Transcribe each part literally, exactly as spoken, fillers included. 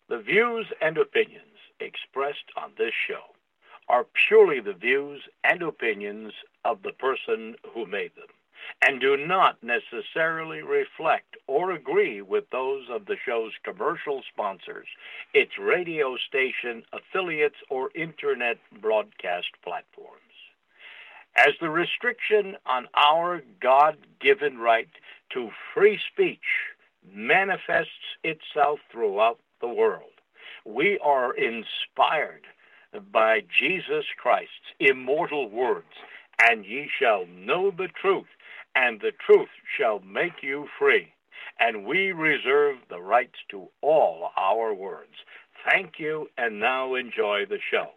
The views and opinions expressed on this show are purely the views and opinions of the person who made them, and do not necessarily reflect or agree with those of the show's commercial sponsors, its radio station affiliates, or internet broadcast platforms. As the restriction on our God-given right to free speech manifests itself throughout the world, we are inspired by Jesus Christ's immortal words, "And ye shall know the truth, and the truth shall make you free." And we reserve the rights to all our words. Thank you, and now enjoy the show.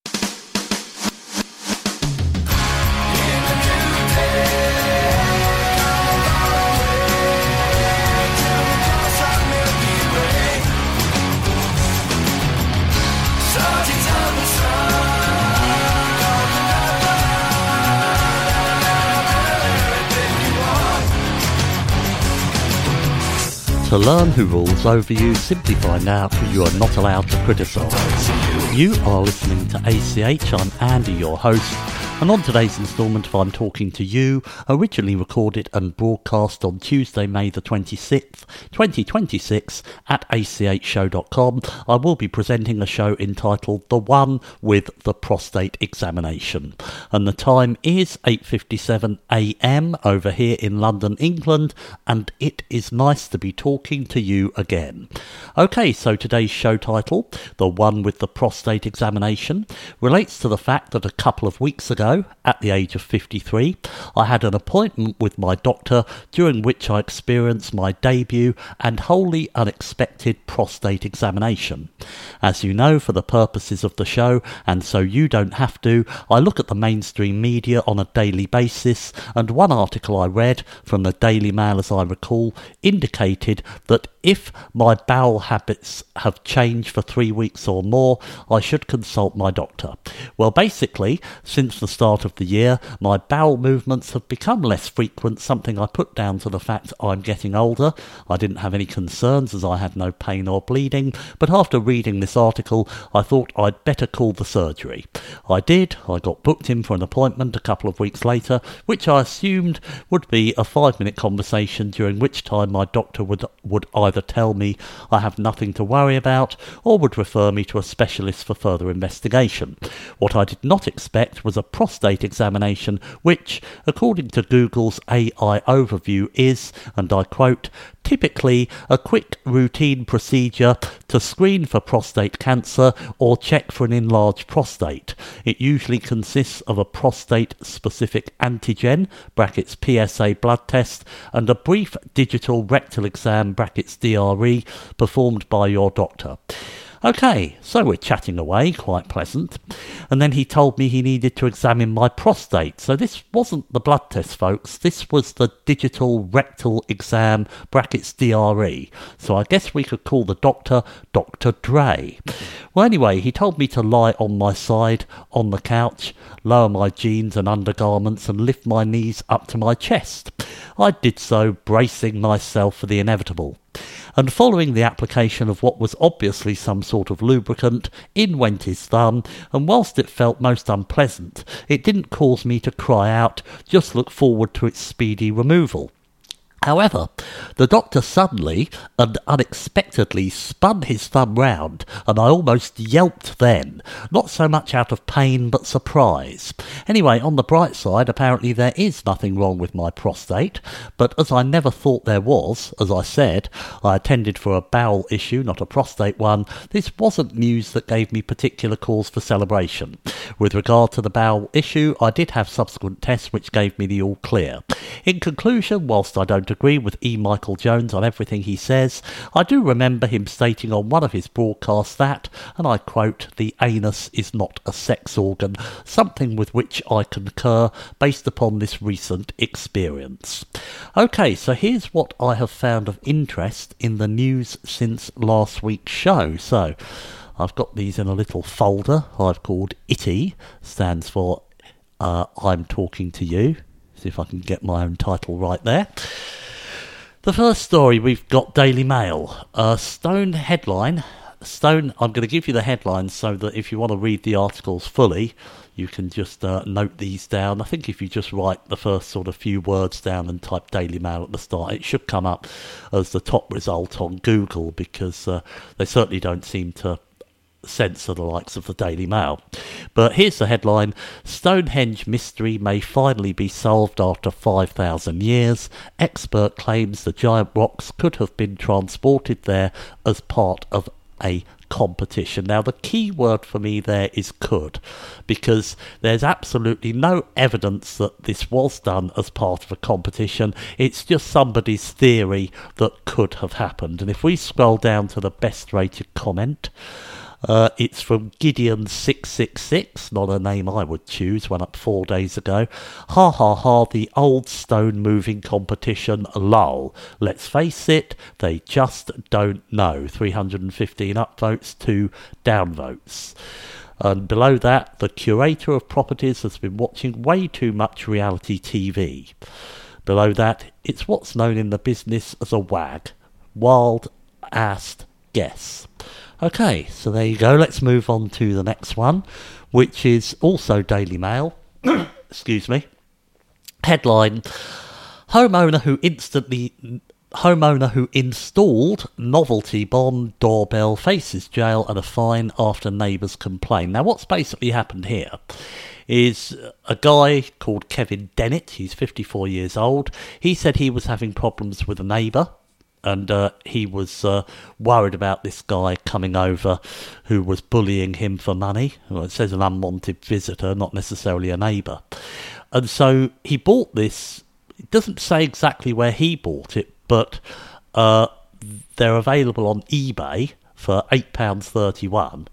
To learn who rules over you, simply find out who you are not allowed to criticise. You are listening to A C H. I'm Andy, your host, and on today's instalment of I'm Talking to You, originally recorded and broadcast on Tuesday, May the twenty-sixth, twenty twenty-six at a c h show dot com, I will be presenting a show entitled The One with the Prostate Examination. And the time is eight fifty-seven a m over here in London, England, and it is nice to be talking to you again. Okay, so today's show title, The One with the Prostate Examination, relates to the fact that a couple of weeks ago, at the age of fifty-three, I had an appointment with my doctor during which I experienced my debut and wholly unexpected prostate examination. As you know, for the purposes of the show, and so you don't have to, I look at the mainstream media on a daily basis, and one article I read from the Daily Mail, as I recall, indicated that if my bowel habits have changed for three weeks or more, I should consult my doctor. Well, basically, since the start of the year, my bowel movements have become less frequent, something I put down to the fact I'm getting older. I didn't have any concerns as I had no pain or bleeding, but after reading this article, I thought I'd better call the surgery. I did. I got booked in for an appointment a couple of weeks later, which I assumed would be a five-minute conversation, during which time my doctor would, would either tell me I have nothing to worry about, or would refer me to a specialist for further investigation. What I did not expect was a prostate examination, which, according to Google's A I overview, is, and I quote, typically a quick routine procedure to screen for prostate cancer or check for an enlarged prostate. It usually consists of a prostate-specific antigen, brackets P S A blood test, and a brief digital rectal exam, brackets D R E, performed by your doctor. Okay, so we're chatting away, quite pleasant, and then he told me he needed to examine my prostate. So this wasn't the blood test, folks, this was the digital rectal exam, brackets D R E. So I guess we could call the doctor Doctor Dre. Well, anyway, he told me to lie on my side, on the couch, lower my jeans and undergarments and lift my knees up to my chest. I did so, bracing myself for the inevitable. And following the application of what was obviously some sort of lubricant, in went his thumb, and whilst it felt most unpleasant, it didn't cause me to cry out, just look forward to its speedy removal. However, the doctor suddenly and unexpectedly spun his thumb round, and I almost yelped then, not so much out of pain but surprise. Anyway, on the bright side, apparently there is nothing wrong with my prostate, but as I never thought there was, as I said, I attended for a bowel issue, not a prostate one, this wasn't news that gave me particular cause for celebration. With regard to the bowel issue, I did have subsequent tests which gave me the all clear. In conclusion, whilst I don't agree with E. Michael Jones on everything he says, I do remember him stating on one of his broadcasts that, and I quote, "the anus is not a sex organ," something with which I concur based upon this recent experience. Okay, so here's what I have found of interest in the news since last week's show. So, I've got these in a little folder I've called I T T Y, stands for uh, I'm Talking to You. See if I can get my own title right there. The first story, we've got Daily Mail. A stone headline Stone, I'm going to give you the headlines so that if you want to read the articles fully, you can just uh, note these down. I think if you just write the first sort of few words down and type Daily Mail at the start, it should come up as the top result on Google, because uh, they certainly don't seem to censor the likes of the Daily Mail. But here's the headline: Stonehenge mystery may finally be solved after five thousand years. Expert claims the giant rocks could have been transported there as part of a competition. Now, the key word for me there is could, because there's absolutely no evidence that this was done as part of a competition. It's just somebody's theory that could have happened. And if we scroll down to the best rated comment, Uh, it's from Gideon six six six, not a name I would choose, went up four days ago. Ha ha ha, the old stone moving competition, lol. Let's face it, they just don't know. three hundred fifteen upvotes, two downvotes. And below that, the curator of properties has been watching way too much reality T V. Below that, it's what's known in the business as a wag. Wild assed guess. Okay, so there you go. Let's move on to the next one, which is also Daily Mail. Excuse me. Headline: Homeowner who instantly homeowner who installed novelty bomb doorbell faces jail and a fine after neighbours complain. Now, what's basically happened here is a guy called Kevin Dennett. He's fifty-four years old. He said he was having problems with a neighbour, and uh, he was uh, worried about this guy coming over who was bullying him for money. Well, it says an unwanted visitor, not necessarily a neighbour. And so he bought this. It doesn't say exactly where he bought it, but uh, they're available on eBay for eight pounds thirty-one.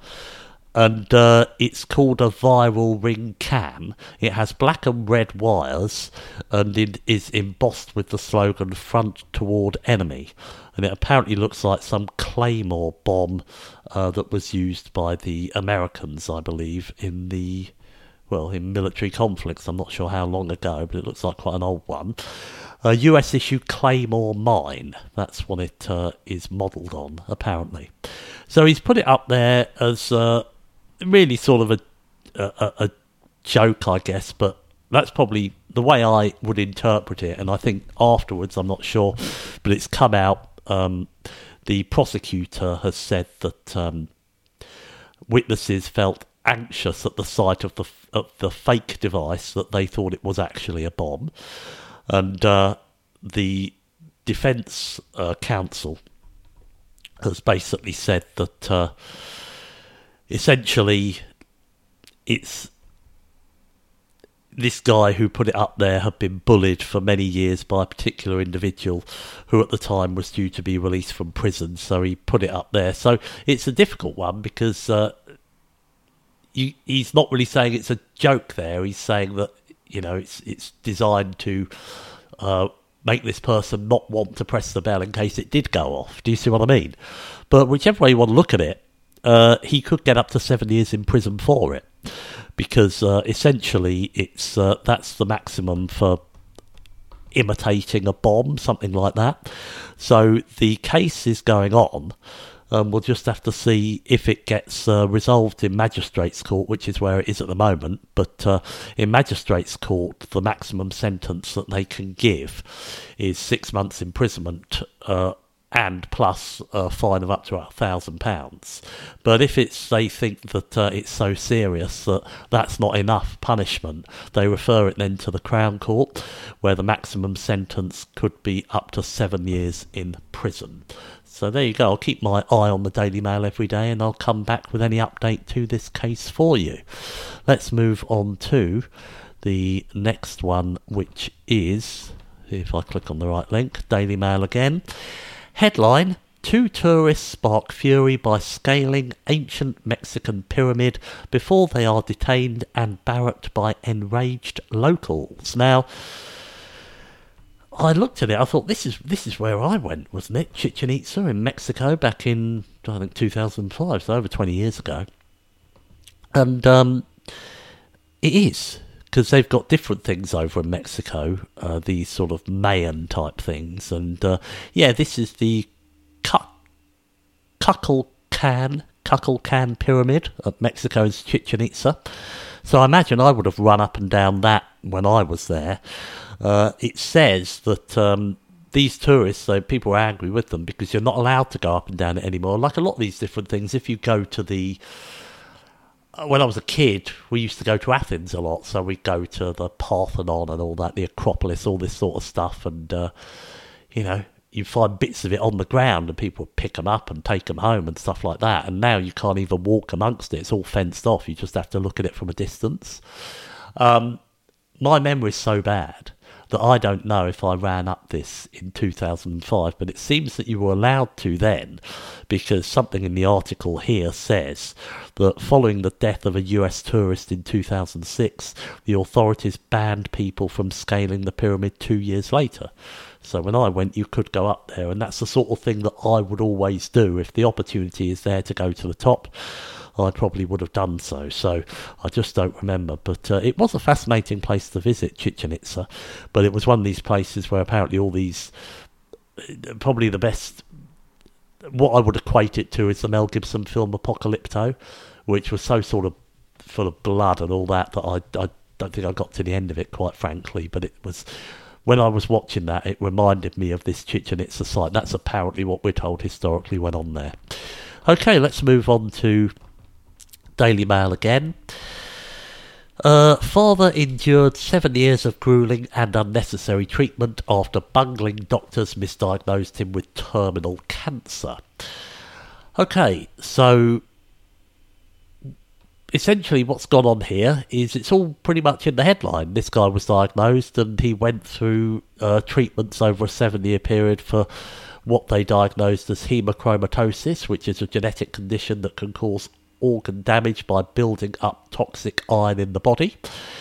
And uh, it's called a viral ring cam. It has black and red wires, and it is embossed with the slogan "Front Toward Enemy." And it apparently looks like some Claymore bomb uh, that was used by the Americans, I believe, in the, well, in military conflicts. I'm not sure how long ago, but it looks like quite an old one. A U S issued Claymore mine. That's what it uh, is modelled on, apparently. So he's put it up there as Uh, really sort of a, a a joke, I guess, but that's probably the way I would interpret it. And I think afterwards, I'm not sure, but it's come out. Um, the prosecutor has said that um, witnesses felt anxious at the sight of the of the fake device, that they thought it was actually a bomb, and uh, the defence uh, counsel has basically said that. Uh, Essentially, it's this guy who put it up there had been bullied for many years by a particular individual who at the time was due to be released from prison, so he put it up there. So it's a difficult one, because uh, you, he's not really saying it's a joke there. He's saying that, you know, it's it's designed to uh, make this person not want to press the bell in case it did go off. Do you see what I mean? But whichever way you want to look at it, Uh, he could get up to seven years in prison for it, because uh, essentially it's uh, that's the maximum for imitating a bomb, something like that. So the case is going on, and we'll just have to see if it gets uh, resolved in Magistrates Court, which is where it is at the moment. But uh, in Magistrates Court, the maximum sentence that they can give is six months imprisonment, uh, and plus a fine of up to a thousand pounds. But if it's they think that uh, it's so serious that that's not enough punishment, they refer it then to the Crown Court, where the maximum sentence could be up to seven years in prison. So there you go. I'll keep my eye on the Daily Mail every day, and I'll come back with any update to this case for you. Let's move on to the next one, which is, if I click on the right link, Daily Mail again. Headline: Two tourists spark fury by scaling ancient Mexican pyramid before they are detained and barracked by enraged locals. Now, I looked at it, I thought, this is this is where I went, wasn't it? Chichen Itza in Mexico back in, I think, two thousand five, so over twenty years ago. And um, it is, because they've got different things over in Mexico, uh, these sort of Mayan type things. And uh, yeah, this is the Cuculcán Kukulkan, Kukulkan Pyramid at Mexico's Chichen Itza. So I imagine I would have run up and down that when I was there. Uh, it says that um, these tourists, so people are angry with them because you're not allowed to go up and down it anymore. Like a lot of these different things, if you go to the... When I was a kid, we used to go to Athens a lot, so we'd go to the Parthenon and all that, the Acropolis, all this sort of stuff, and, uh, you know, you find bits of it on the ground and people would pick them up and take them home and stuff like that. And now you can't even walk amongst it. It's all fenced off. You just have to look at it from a distance. Um, my memory's so bad that I don't know if I ran up this in two thousand five, but it seems that you were allowed to then, because something in the article here says that following the death of a U S tourist in two thousand six, the authorities banned people from scaling the pyramid two years later. So when I went, you could go up there, and that's the sort of thing that I would always do. If the opportunity is there to go to the top, I probably would have done so. So I just don't remember. But uh, it was a fascinating place to visit, Chichen Itza. But it was one of these places where apparently all these, probably the best, what I would equate it to is the Mel Gibson film Apocalypto, which was so sort of full of blood and all that that I, I don't think I got to the end of it, quite frankly. But it was... When I was watching that, it reminded me of this Chichen Itza site. That's apparently what we're told historically went on there. Okay, let's move on to Daily Mail again. Uh, father endured seven years of gruelling and unnecessary treatment after bungling doctors misdiagnosed him with terminal cancer. Okay, so... essentially what's gone on here is it's all pretty much in the headline. This guy was diagnosed and he went through uh, treatments over a seven-year period for what they diagnosed as hemochromatosis, which is a genetic condition that can cause organ damage by building up toxic iron in the body.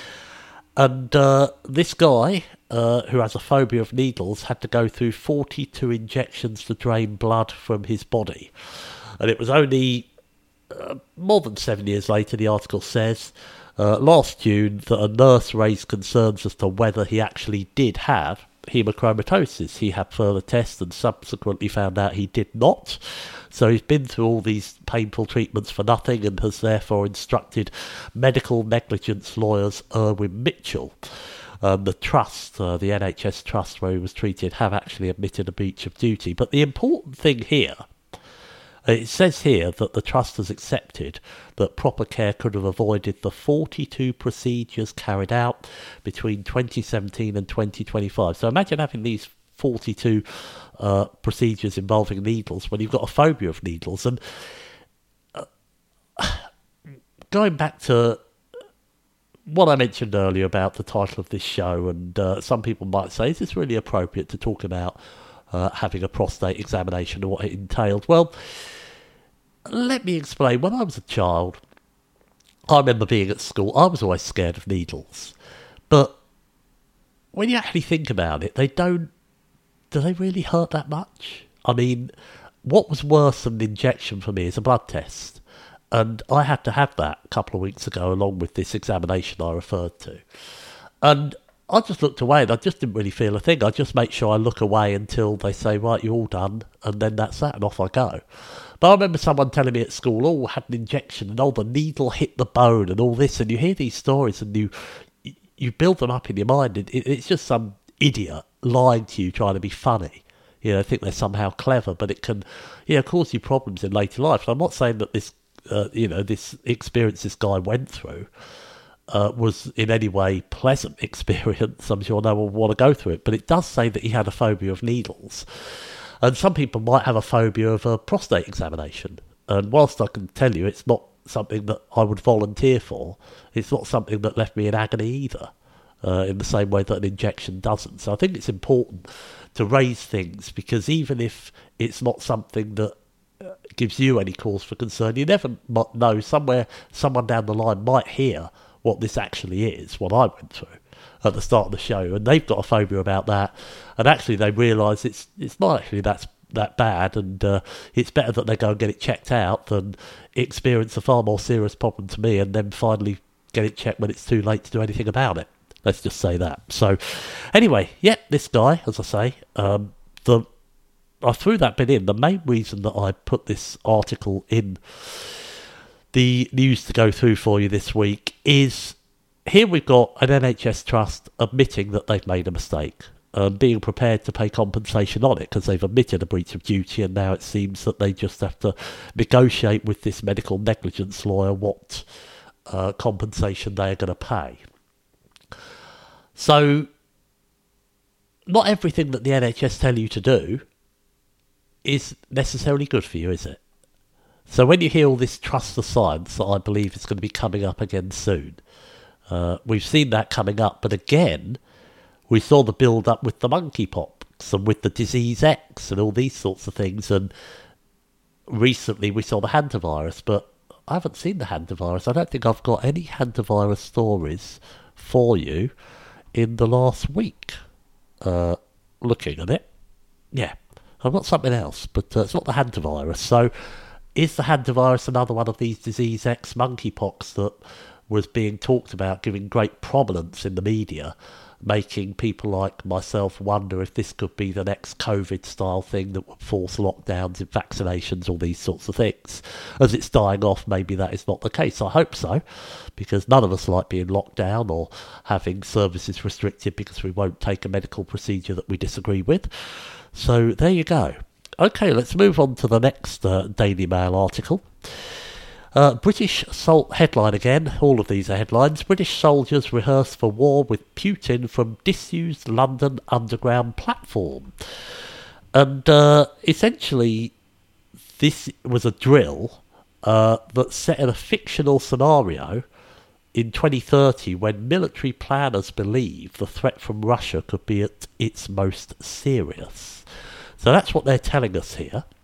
And uh, this guy, uh, who has a phobia of needles, had to go through forty-two injections to drain blood from his body. And it was only... Uh, more than seven years later, the article says, uh, last June, that a nurse raised concerns as to whether he actually did have hemochromatosis. He had further tests and subsequently found out he did not. So he's been through all these painful treatments for nothing and has therefore instructed medical negligence lawyers Irwin Mitchell. Um, the trust, uh, the N H S trust where he was treated, have actually admitted a breach of duty. But the important thing here, it says here that the trust has accepted that proper care could have avoided the forty-two procedures carried out between twenty seventeen and twenty twenty-five. So imagine having these forty-two uh, procedures involving needles when you've got a phobia of needles. And uh, going back to what I mentioned earlier about the title of this show, and uh, some people might say, is this really appropriate to talk about Uh, having a prostate examination and what it entailed? Well, let me explain. When I was a child, I remember being at school, I was always scared of needles. But when you actually think about it, they don't, do they really hurt that much? I mean, what was worse than an injection for me is a blood test. And I had to have that a couple of weeks ago along with this examination I referred to. And I just looked away and I just didn't really feel a thing. I just make sure I look away until they say, right, you're all done, and then that's that, and off I go. But I remember someone telling me at school, oh, I had an injection, and oh, the needle hit the bone, and all this, and you hear these stories, and you you build them up in your mind. It, it, it's just some idiot lying to you, trying to be funny. You know, I think they're somehow clever, but it can, you know, cause you problems in later life. And I'm not saying that this, uh, you know, this experience this guy went through Uh, was in any way pleasant experience. I'm sure no one will want to go through it, but it does say that he had a phobia of needles, and some people might have a phobia of a prostate examination. And whilst I can tell you it's not something that I would volunteer for, it's not something that left me in agony either, uh, in the same way that an injection doesn't. So I think it's important to raise things, because even if it's not something that gives you any cause for concern, you never know, somewhere someone down the line might hear what this actually is, what I went through at the start of the show, and they've got a phobia about that, and actually they realise it's it's not actually that's that bad, and uh, it's better that they go and get it checked out than experience a far more serious problem to me and then finally get it checked when it's too late to do anything about it. Let's just say that. So anyway, yeah, this guy, as I say, um, the I threw that bit in. The main reason that I put this article in the news to go through for you this week is here we've got an N H S trust admitting that they've made a mistake and being prepared to pay compensation on it because they've admitted a breach of duty, and now it seems that they just have to negotiate with this medical negligence lawyer what uh, compensation they are going to pay. So not everything that the N H S tell you to do is necessarily good for you, is it? So when you hear all this trust the science that I believe is going to be coming up again soon, uh, we've seen that coming up, but again, we saw the build-up with the monkeypox and with the disease X and all these sorts of things, and recently we saw the hantavirus, but I haven't seen the hantavirus. I don't think I've got any hantavirus stories for you in the last week. Uh, looking at it, yeah, I've got something else, but uh, it's not the hantavirus. So is the hantavirus another one of these disease X monkeypox that was being talked about, giving great prominence in the media, making people like myself wonder if this could be the next COVID-style thing that would force lockdowns and vaccinations, all these sorts of things? As it's dying off, maybe that is not the case. I hope so, because none of us like being locked down or having services restricted because we won't take a medical procedure that we disagree with. So there you go. Okay, let's move on to the next uh, Daily Mail article. Uh, British sol- headline again, all of these are headlines. British soldiers rehearse for war with Putin from disused London Underground platform. And uh, essentially, this was a drill uh, that set in a fictional scenario in twenty thirty when military planners believe the threat from Russia could be at its most serious. So that's what they're telling us here.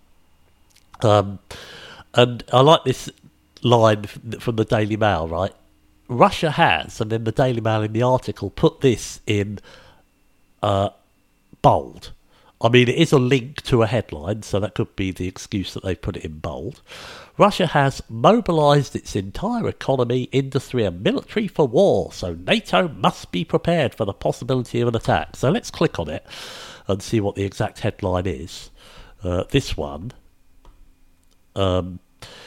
Um, and I like this line from the Daily Mail, right? Russia has, and then the Daily Mail in the article put this in uh, bold. I mean, it is a link to a headline, so that could be the excuse that they put it in bold. Russia has mobilised its entire economy, industry and military for war, so NATO must be prepared for the possibility of an attack. So let's click on it and see what the exact headline is. Uh, this one, um,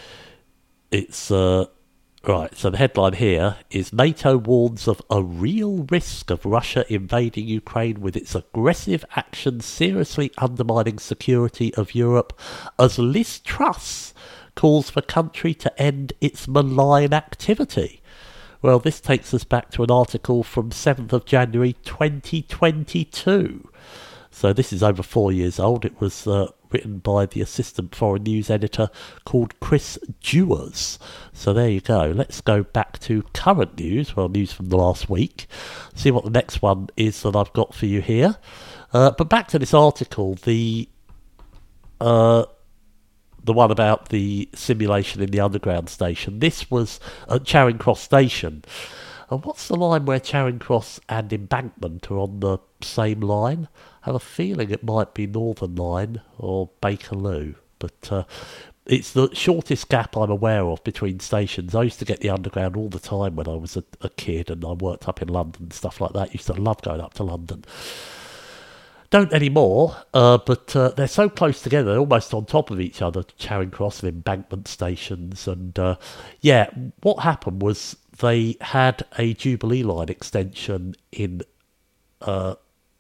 it's, uh, right, so the headline here is NATO warns of a real risk of Russia invading Ukraine with its aggressive actions seriously undermining security of Europe as Liz Truss calls for country to end its malign activity. Well, this takes us back to an article from seventh of January twenty twenty-two. So this is over four years old. It was uh, written by the assistant foreign news editor called Chris Dewars. So there you go. Let's go back to current news, well, news from the last week. See what the next one is that I've got for you here. Uh, but back to this article, the uh, the one about the simulation in the underground station. This was at Charing Cross Station. And what's the line where Charing Cross and Embankment are on the same line? I have a feeling it might be Northern Line or Bakerloo, but uh, it's the shortest gap I'm aware of between stations. I used to get the Underground all the time when I was a, a kid, and I worked up in London and stuff like that. Used to love going up to London. Don't anymore, uh, but uh, they're so close together, they're almost on top of each other, Charing Cross and Embankment stations. And uh, yeah, what happened was they had a Jubilee line extension in... Uh,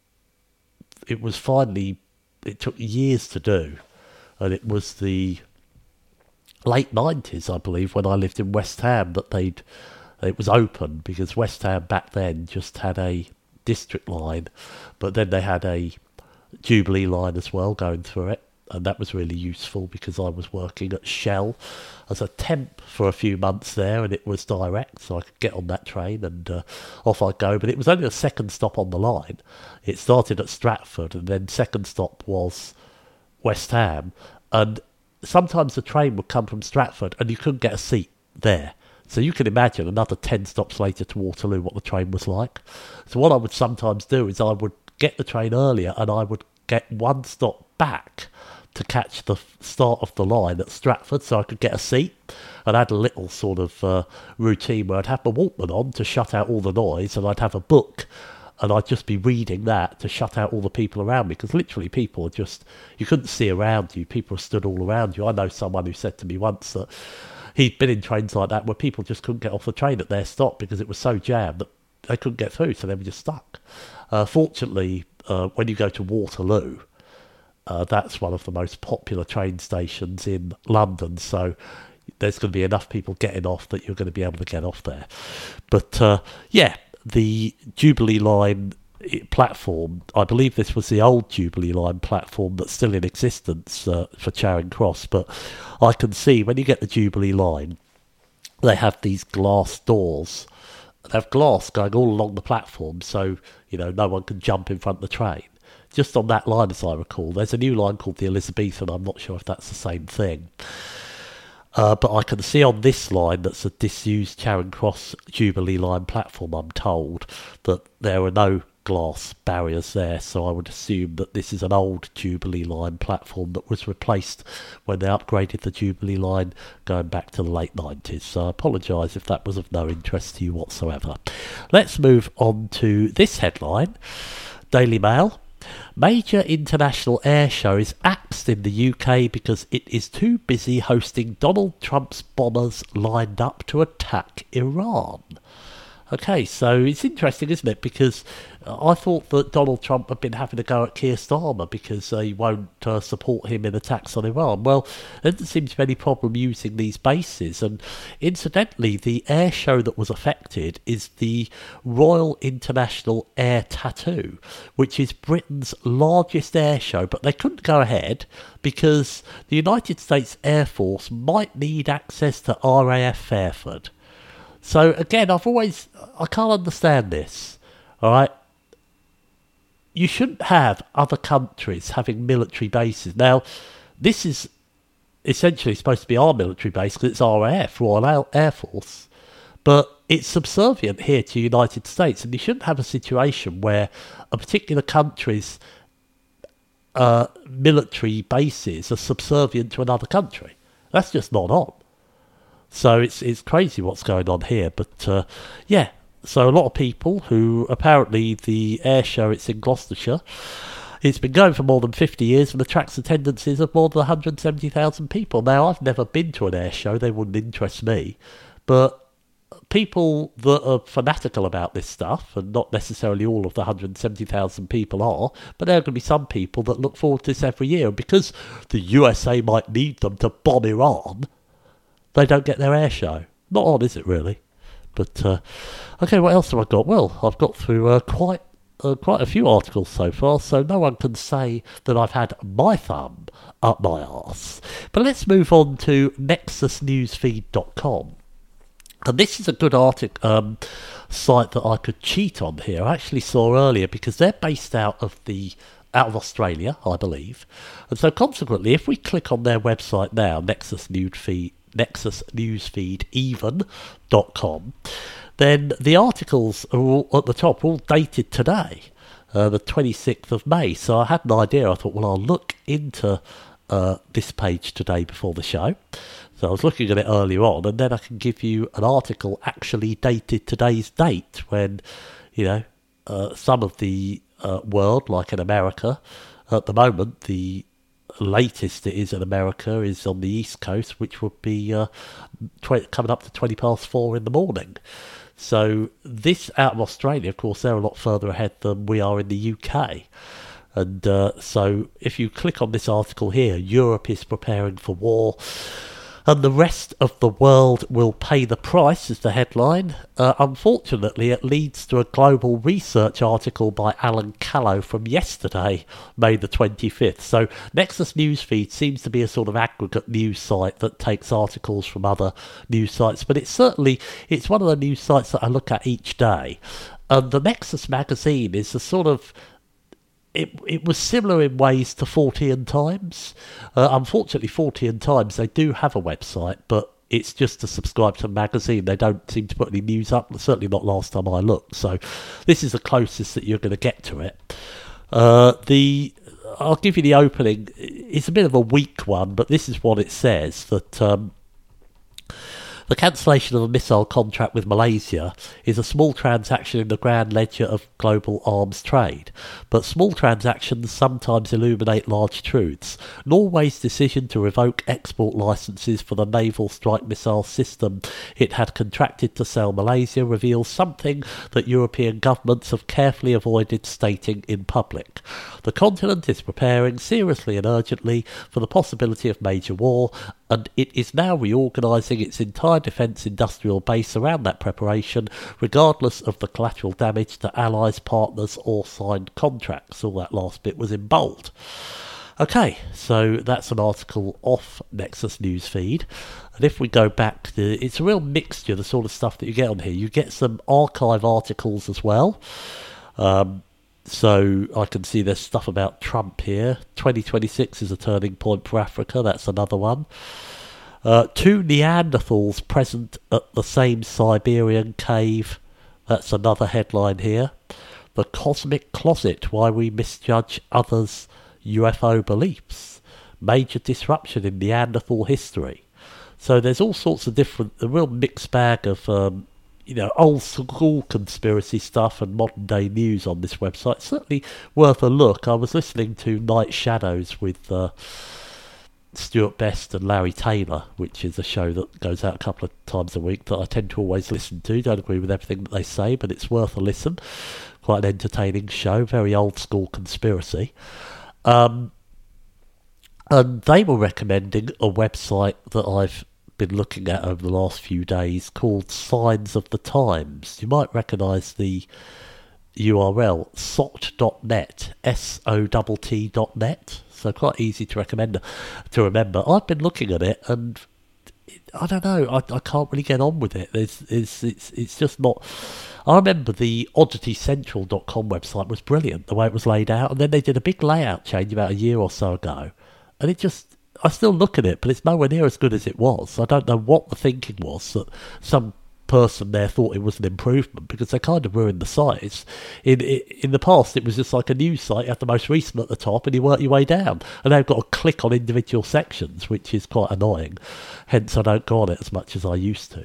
it was finally, it took years to do, and it was the late nineties, I believe, when I lived in West Ham, that they'd, it was open, because West Ham back then just had a district line, but then they had a Jubilee line as well going through it, and that was really useful because I was working at Shell as a temp for a few months there, and it was direct, so I could get on that train and uh, off I'd go. But it was only the second stop on the line. It started at Stratford, and then second stop was West Ham, and sometimes the train would come from Stratford and you couldn't get a seat there. So you can imagine another ten stops later to Waterloo what the train was like. So what I would sometimes do is I would get the train earlier and I would get one stop back to catch the start of the line at Stratford so I could get a seat. And I had a little sort of uh, routine where I'd have my Walkman on to shut out all the noise, and I'd have a book and I'd just be reading that to shut out all the people around me, because literally people are just, you couldn't see around you. People stood all around you. I know someone who said to me once that he'd been in trains like that where people just couldn't get off the train at their stop because it was so jammed that they couldn't get through, so they were just stuck. Uh, fortunately, uh, when you go to Waterloo, uh, that's one of the most popular train stations in London, so there's going to be enough people getting off that you're going to be able to get off there. But uh, yeah, the Jubilee Line platform, I believe this was the old Jubilee Line platform that's still in existence uh, for Charing Cross, but I can see when you get the Jubilee Line, they have these glass doors. They have glass going all along the platform, so you know no one can jump in front of the train. Just on that line, as I recall, there's a new line called the Elizabethan. I'm not sure if that's the same thing. Uh, but I can see on this line, that's a disused Charing Cross Jubilee Line platform, I'm told, that there are no glass barriers there, so I would assume that this is an old Jubilee Line platform that was replaced when they upgraded the Jubilee Line going back to the late nineties. So I apologise if that was of no interest to you whatsoever. Let's move on to this headline. Daily Mail. Major international air show is axed in the U K because it is too busy hosting Donald Trump's bombers lined up to attack Iran. Okay, so it's interesting, isn't it? Because I thought that Donald Trump had been having a go at Keir Starmer because uh, he won't uh, support him in attacks on Iran. Well, there doesn't seem to be any problem using these bases. And incidentally, the air show that was affected is the Royal International Air Tattoo, which is Britain's largest air show. But they couldn't go ahead because the United States Air Force might need access to R A F Fairford. So again, I've always, I can't understand this, all right? You shouldn't have other countries having military bases. Now, this is essentially supposed to be our military base because it's R A F, Royal Air Force, but it's subservient here to the United States, and you shouldn't have a situation where a particular country's uh, military bases are subservient to another country. That's just not on. So it's it's crazy what's going on here, but uh, yeah, so a lot of people who, apparently the air show, it's in Gloucestershire, it's been going for more than fifty years and attracts attendances of more than one hundred seventy thousand people. Now, I've never been to an air show, they wouldn't interest me, but people that are fanatical about this stuff, and not necessarily all of the one hundred seventy thousand people are, but there are going to be some people that look forward to this every year, and because the U S A might need them to bomb Iran, they don't get their air show. Not odd, is it, really? But, uh, okay, what else have I got? Well, I've got through uh, quite uh, quite a few articles so far, so no one can say that I've had my thumb up my arse. But let's move on to nexus newsfeed dot com. And this is a good article, um, site that I could cheat on here. I actually saw earlier, because they're based out of the out of Australia, I believe. And so consequently, if we click on their website now, Nexus Newsfeed, nexus newsfeed even dot com, then the articles are all at the top, all dated today, uh, the twenty-sixth of May. So I had an idea. I thought, well, I'll look into uh, this page today before the show. So I was looking at it earlier on, and then I can give you an article actually dated today's date, when, you know, uh, some of the uh, world, like in America, at the moment, the latest it is in America is on the East Coast, which would be uh, tw- coming up to twenty past four in the morning. So this out of Australia, of course, they're a lot further ahead than we are in the U K. And uh, so if you click on this article here, Europe is preparing for war, and the rest of the world will pay the price, is the headline. Uh, unfortunately, it leads to a global research article by Alan Callow from yesterday, May the twenty-fifth. So Nexus Newsfeed seems to be a sort of aggregate news site that takes articles from other news sites, but it's certainly, it's one of the news sites that I look at each day. And the Nexus magazine is a sort of, It it was similar in ways to Fortean Times. Uh, unfortunately, Fortean Times, they do have a website, but it's just to subscribe to a magazine. They don't seem to put any news up, certainly not last time I looked. So this is the closest that you're going to get to it. Uh, the I'll give you the opening. It's a bit of a weak one, but this is what it says, that... Um, The cancellation of a missile contract with Malaysia is a small transaction in the grand ledger of global arms trade, but small transactions sometimes illuminate large truths. Norway's decision to revoke export licences for the naval strike missile system it had contracted to sell Malaysia reveals something that European governments have carefully avoided stating in public. The continent is preparing seriously and urgently for the possibility of major war, and it is now reorganising its entire defence industrial base around that preparation, regardless of the collateral damage to allies, partners or signed contracts. All that last bit was in bold. Okay, so that's an article off Nexus Newsfeed. And if we go back, to, it's a real mixture, the sort of stuff that you get on here. You get some archive articles as well. Um, so I can see there's stuff about Trump here. twenty twenty-six is a turning point for Africa. That's another one. Uh, two Neanderthals present at the same Siberian cave. That's another headline here. The Cosmic Closet, why we misjudge others' U F O beliefs. Major disruption in Neanderthal history. So there's all sorts of different, a real mixed bag of, um, you know, old school conspiracy stuff and modern day news on this website. Certainly worth a look. I was listening to Night Shadows with uh, Stuart Best and Larry Taylor, which is a show that goes out a couple of times a week that I tend to always listen to. Don't agree with everything that they say, but it's worth a listen. Quite an entertaining show, very old school conspiracy. Um, and they were recommending a website that I've been looking at over the last few days called Signs of the Times. You might recognise the U R L, S O T dot net, S O T T dot net, so quite easy to recommend to remember. I've been looking at it and it, I don't know, I, I can't really get on with it. It's, it's, it's, it's just not... I remember the oddity central dot com website was brilliant, the way it was laid out, and then they did a big layout change about a year or so ago, and it just... I still look at it, but it's nowhere near as good as it was. I don't know what the thinking was that some person there thought it was an improvement, because they kind of ruined the site. It's, in in the past, it was just like a news site. You had the most recent at the top, and you work your way down. And they've got to click on individual sections, which is quite annoying. Hence, I don't go on it as much as I used to.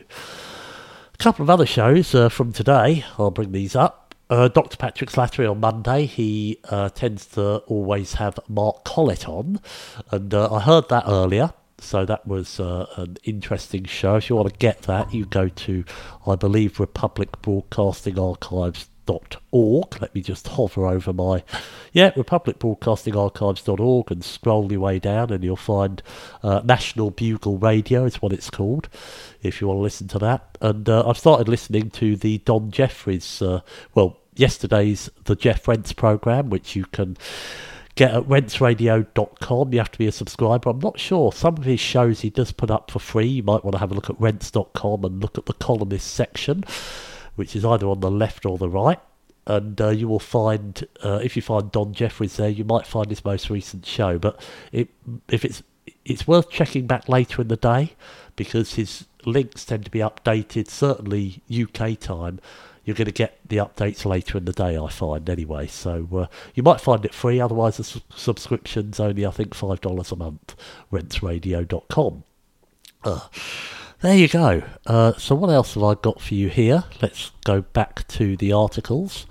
A couple of other shows uh, from today. I'll bring these up. Uh, Doctor Patrick Slattery on Monday, he uh, tends to always have Mark Collett on, and uh, I heard that earlier, so that was uh, an interesting show. If you want to get that, you go to, I believe, republic broadcasting archives dot org. Let me just hover over my, yeah, republic broadcasting archives dot org and scroll your way down, and you'll find uh, National Bugle Radio is what it's called, if you want to listen to that. And uh, I've started listening to the Don Jeffries, uh, well, yesterday's The Jeff Rents programme, which you can get at rents radio dot com. You have to be a subscriber. I'm not sure. Some of his shows he does put up for free. You might want to have a look at rents dot com and look at the columnist section, which is either on the left or the right. And uh, you will find, uh, if you find Don Jeffries there, you might find his most recent show. But it, if it's it's worth checking back later in the day, because his links tend to be updated, certainly U K time. You're going to get the updates later in the day, I find, anyway. So uh, you might find it free. Otherwise, the su- subscription's only, I think, five dollars a month. rents radio dot com. Uh, there you go. Uh, so what else have I got for you here? Let's go back to the articles.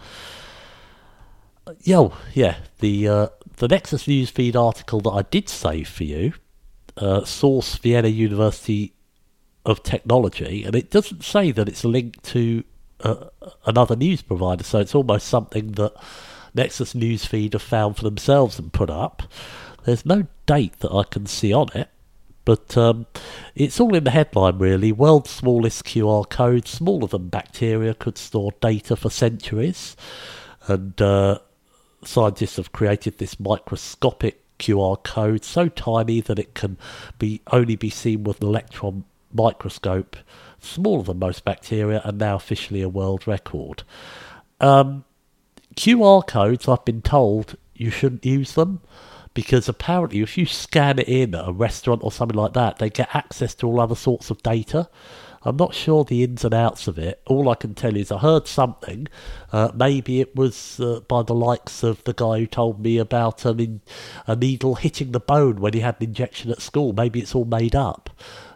Uh, yo, yeah, the uh, the Nexus Newsfeed article that I did save for you, uh, source Vienna University of Technology, and it doesn't say that it's linked to Uh, another news provider, so it's almost something that Nexus Newsfeed have found for themselves and put up. There's no date that I can see on it, but um, it's all in the headline really. World's smallest Q R code, smaller than bacteria, could store data for centuries, and uh, scientists have created this microscopic Q R code so tiny that it can be only be seen with an electron microscope, smaller than most bacteria, and now officially a world record. Um, Q R codes, I've been told you shouldn't use them, because apparently if you scan it in at a restaurant or something like that, they get access to all other sorts of data. I'm not sure the ins and outs of it. All I can tell you is I heard something. Uh, maybe it was uh, by the likes of the guy who told me about an in, a needle hitting the bone when he had an injection at school. Maybe it's all made up.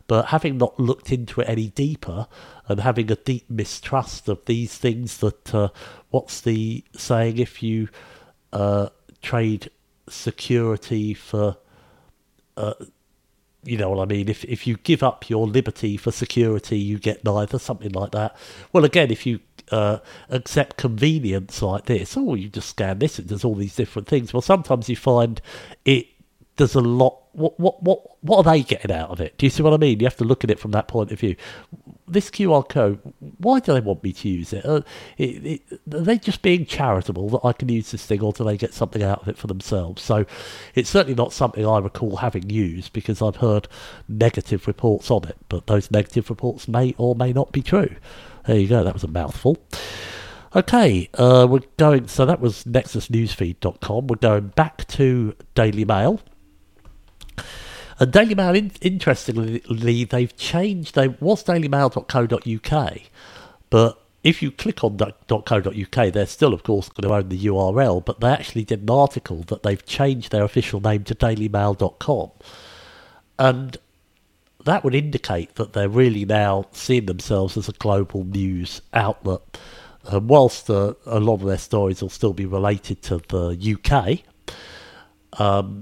But having not looked into it any deeper and having a deep mistrust of these things that, uh, what's the saying, if you uh, trade security for, uh, you know what I mean, if if you give up your liberty for security, you get neither, something like that. Well, again, if you uh, accept convenience like this, oh, you just scan this, it does all these different things. Well, sometimes you find it does a lot. What what what what are they getting out of it? Do you see what I mean? You have to look at it from that point of view. This Q R code, why do they want me to use it? Uh, it, it are they just being charitable that I can use this thing, or do they get something out of it for themselves? So it's certainly not something I recall having used, because I've heard negative reports on it, but those negative reports may or may not be true. There you go, that was a mouthful. Okay, uh, we're going, so that was nexus newsfeed dot com. We're going back to Daily Mail. And Daily Mail, in, interestingly, they've changed. They was daily mail dot co dot U K, but if you click on .co dot U K, they're still, of course, going to own the U R L, but they actually did an article that they've changed their official name to daily mail dot com. And that would indicate that they're really now seeing themselves as a global news outlet. And whilst uh, a lot of their stories will still be related to the U K, um,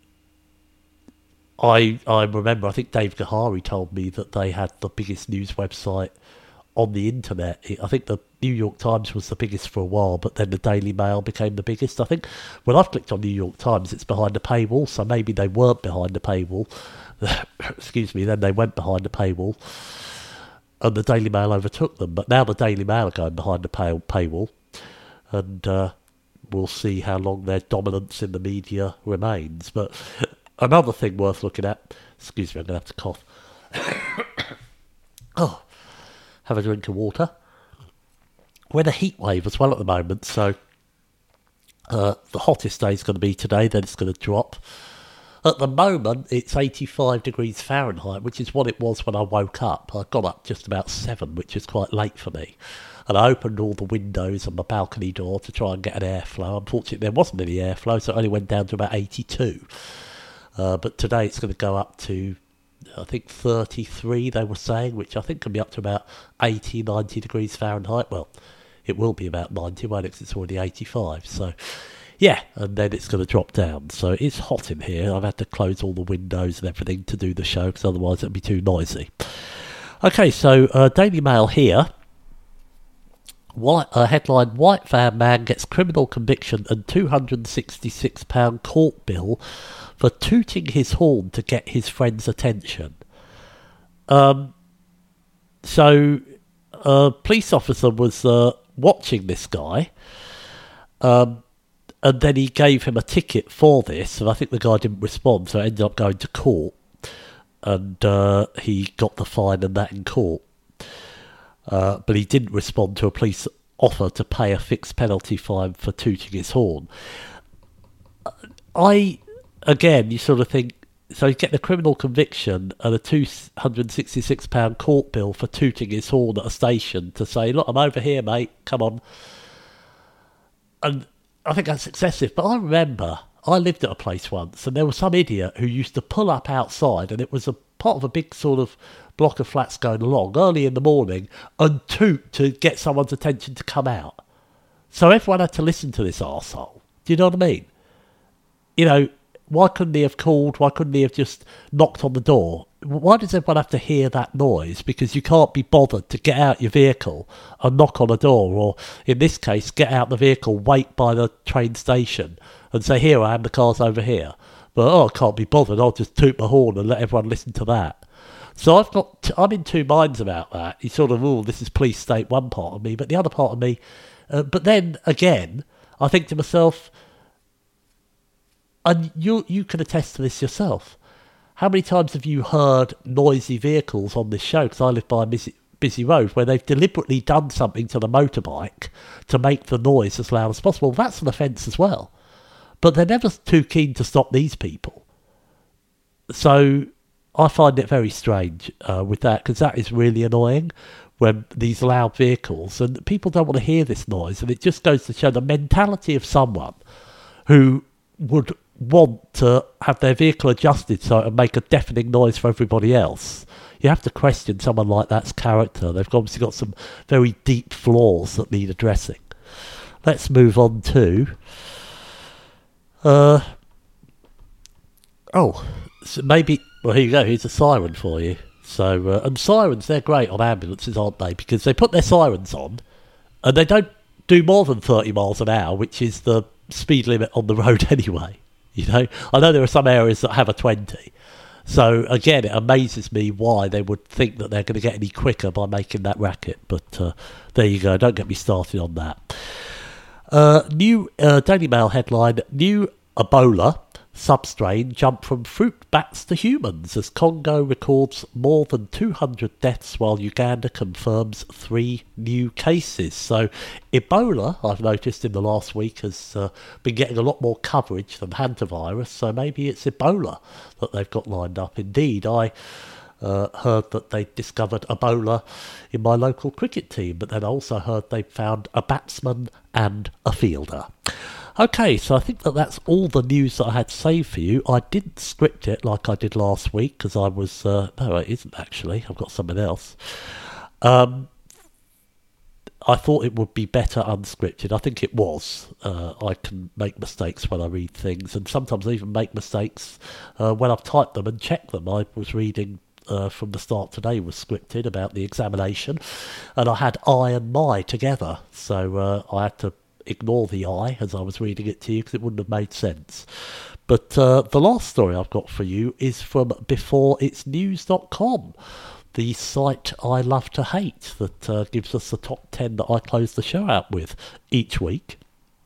I I remember, I think Dave Gahari told me that they had the biggest news website on the internet. I think the New York Times was the biggest for a while, but then the Daily Mail became the biggest. I think when I've clicked on New York Times, it's behind a paywall, so maybe they weren't behind a paywall. Excuse me, then they went behind a paywall, and the Daily Mail overtook them. But now the Daily Mail are going behind a pay- paywall, and uh, we'll see how long their dominance in the media remains. But another thing worth looking at, excuse me, I'm going to have to cough. Oh, have a drink of water. We're in a heat wave as well at the moment, so uh, the hottest day is going to be today, then it's going to drop. At the moment, it's eighty-five degrees Fahrenheit, which is what it was when I woke up. I got up just about seven, which is quite late for me. And I opened all the windows and my balcony door to try and get an airflow. Unfortunately, there wasn't any airflow, so it only went down to about eighty-two. Uh, but today it's going to go up to, I think, thirty-three, they were saying, which I think can be up to about eighty, ninety degrees Fahrenheit. Well, it will be about ninety, won't it, 'cause it's already eighty-five. So, yeah, and then it's going to drop down. So it's hot in here. I've had to close all the windows and everything to do the show, because otherwise it'd be too noisy. Okay, so uh, Daily Mail here. White, uh, headline, White van man gets criminal conviction and two hundred sixty-six pounds court bill for tooting his horn to get his friend's attention. Um, so a police officer was uh, watching this guy, um, and then he gave him a ticket for this, and I think the guy didn't respond, so it ended up going to court, and uh, he got the fine and that in court. Uh, but he didn't respond to a police offer to pay a fixed penalty fine for tooting his horn. I, again, you sort of think, so he's getting a criminal conviction and a two hundred sixty-six pounds court bill for tooting his horn at a station to say, look, I'm over here, mate, come on. And I think that's excessive, but I remember I lived at a place once and there was some idiot who used to pull up outside, and it was a part of a big sort of block of flats going along early in the morning, and toot to get someone's attention to come out. So everyone had to listen to this arsehole. Do you know what I mean? You know, why couldn't he have called? Why couldn't he have just knocked on the door? Why does everyone have to hear that noise? Because you can't be bothered to get out your vehicle and knock on a door, or in this case, get out the vehicle, wait by the train station and say, here I am, the car's over here. But, oh, I can't be bothered, I'll just toot my horn and let everyone listen to that. So I've got, t- I'm in two minds about that. You sort of, oh, this is police state, one part of me, but the other part of me, uh, but then again, I think to myself, and you you can attest to this yourself, how many times have you heard noisy vehicles on this show, because I live by a busy, busy road, where they've deliberately done something to the motorbike to make the noise as loud as possible? That's an offence as well. But they're never too keen to stop these people. So I find it very strange uh, with that, because that is really annoying when these loud vehicles, and people don't want to hear this noise, and it just goes to show the mentality of someone who would want to have their vehicle adjusted so it would make a deafening noise for everybody else. you have to question someone like that's character. They've obviously got some very deep flaws that need addressing. Let's move on to... Uh, oh, so maybe... Well, here you go. Here's a siren for you. So, uh, and sirens, they're great on ambulances, aren't they? Because they put their sirens on, and they don't do more than thirty miles an hour, which is the speed limit on the road anyway. You know, I know there are some areas that have a twenty. So, again, it amazes me why they would think that they're going to get any quicker by making that racket. But uh, there you go. Don't get me started on that. Uh, new uh, Daily Mail headline, new Ebola substrain jump from fruit bats to humans as Congo records more than two hundred deaths while Uganda confirms three new cases. So Ebola, I've noticed in the last week, has uh, been getting a lot more coverage than hantavirus, so maybe it's Ebola that they've got lined up. Indeed, I uh, heard that they discovered Ebola in my local cricket team, but then I also heard they found a batsman and a fielder. Okay, so I think that that's all the news that I had saved for you. I didn't script it like I did last week because I was... Uh, no, it isn't actually. I've got something else. Um, I thought it would be better unscripted. I think it was. Uh, I can make mistakes when I read things, and sometimes I even make mistakes uh, when I've typed them and checked them. I was reading... Uh, from the start today was scripted about the examination, and I had I and my together, so uh, I had to ignore the I as I was reading it to you because it wouldn't have made sense. But uh, the last story I've got for you is from before its news dot com, the site I love to hate that uh, gives us the top ten that I close the show out with each week.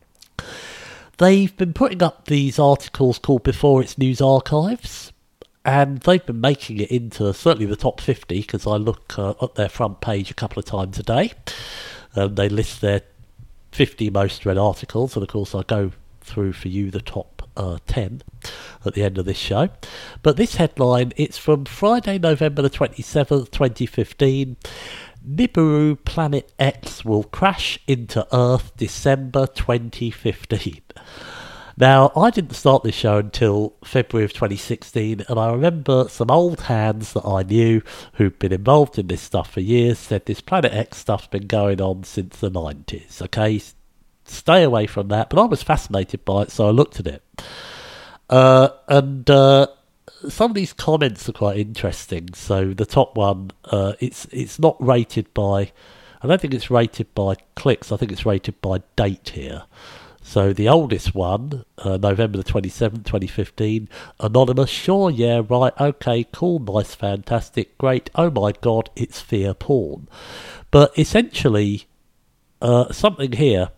They've been putting up these articles called Before Its News Archives, and they've been making it into certainly the top fifty because I look uh, at their front page a couple of times a day. Um, they list their fifty most read articles, and of course I go through for you the top uh, ten at the end of this show. But this headline, it's from Friday, November the twenty-seventh, twenty fifteen. Nibiru Planet X will crash into Earth December twenty fifteen. Now, I didn't start this show until February of twenty sixteen, and I remember some old hands that I knew who'd been involved in this stuff for years said this Planet X stuff's been going on since the nineties, okay? Stay away from that, but I was fascinated by it, so I looked at it. Uh, and uh, some of these comments are quite interesting. So the top one, uh, it's it's not rated by... I don't think it's rated by clicks, I think it's rated by date here. So the oldest one, uh, November the twenty-seventh, twenty fifteen, anonymous, sure, yeah, right, okay, cool, nice, fantastic, great, oh my god, it's fear porn. But essentially, uh, something here,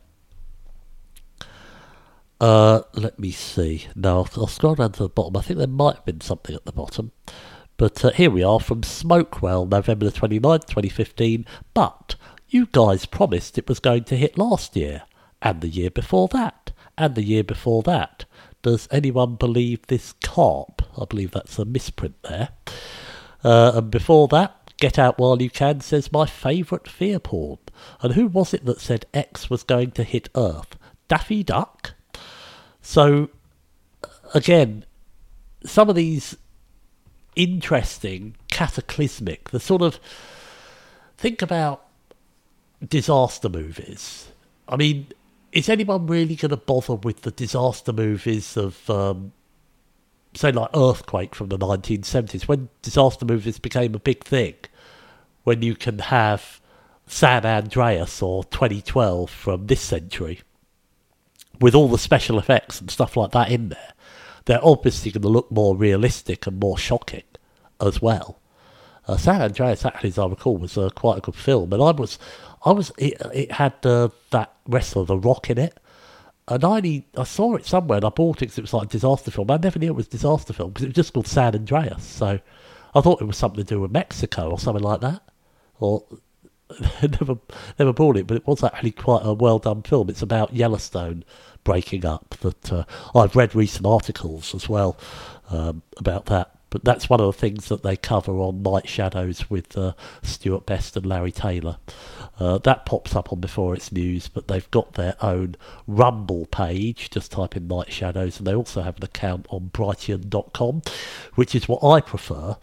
uh, let me see, no, I'll, I'll scroll down to the bottom, I think there might have been something at the bottom. But uh, here we are from Smokewell, November the twenty-ninth, twenty fifteen, but you guys promised it was going to hit last year. And the year before that, and the year before that. Does anyone believe this carp? I believe that's a misprint there. Uh, and before that, Get Out While You Can says my favourite fear porn. And who was it that said X was going to hit Earth? Daffy Duck? So, again, some of these interesting, cataclysmic, the sort of... Think about disaster movies. I mean... Is anyone really going to bother with the disaster movies of, um, say, like Earthquake from the nineteen seventies, when disaster movies became a big thing, when you can have San Andreas or twenty twelve from this century, with all the special effects and stuff like that in there? They're obviously going to look more realistic and more shocking as well. Uh, San Andreas, actually, as I recall, was uh, quite a good film, and I was... I was. It, it had uh, that wrestler, The Rock, in it, and I only, I saw it somewhere and I bought it because it was like a disaster film. I never knew it was a disaster film because it was just called San Andreas. So I thought it was something to do with Mexico or something like that. Or never, never bought it, but it was actually quite a well done film. It's about Yellowstone breaking up. That uh, I've read recent articles as well um, about that. But that's one of the things that they cover on Night Shadows with uh, Stuart Best and Larry Taylor. Uh, that pops up on Before It's News, but they've got their own Rumble page. Just type in Night Shadows, and they also have an account on Brighteon dot com, which is what I prefer,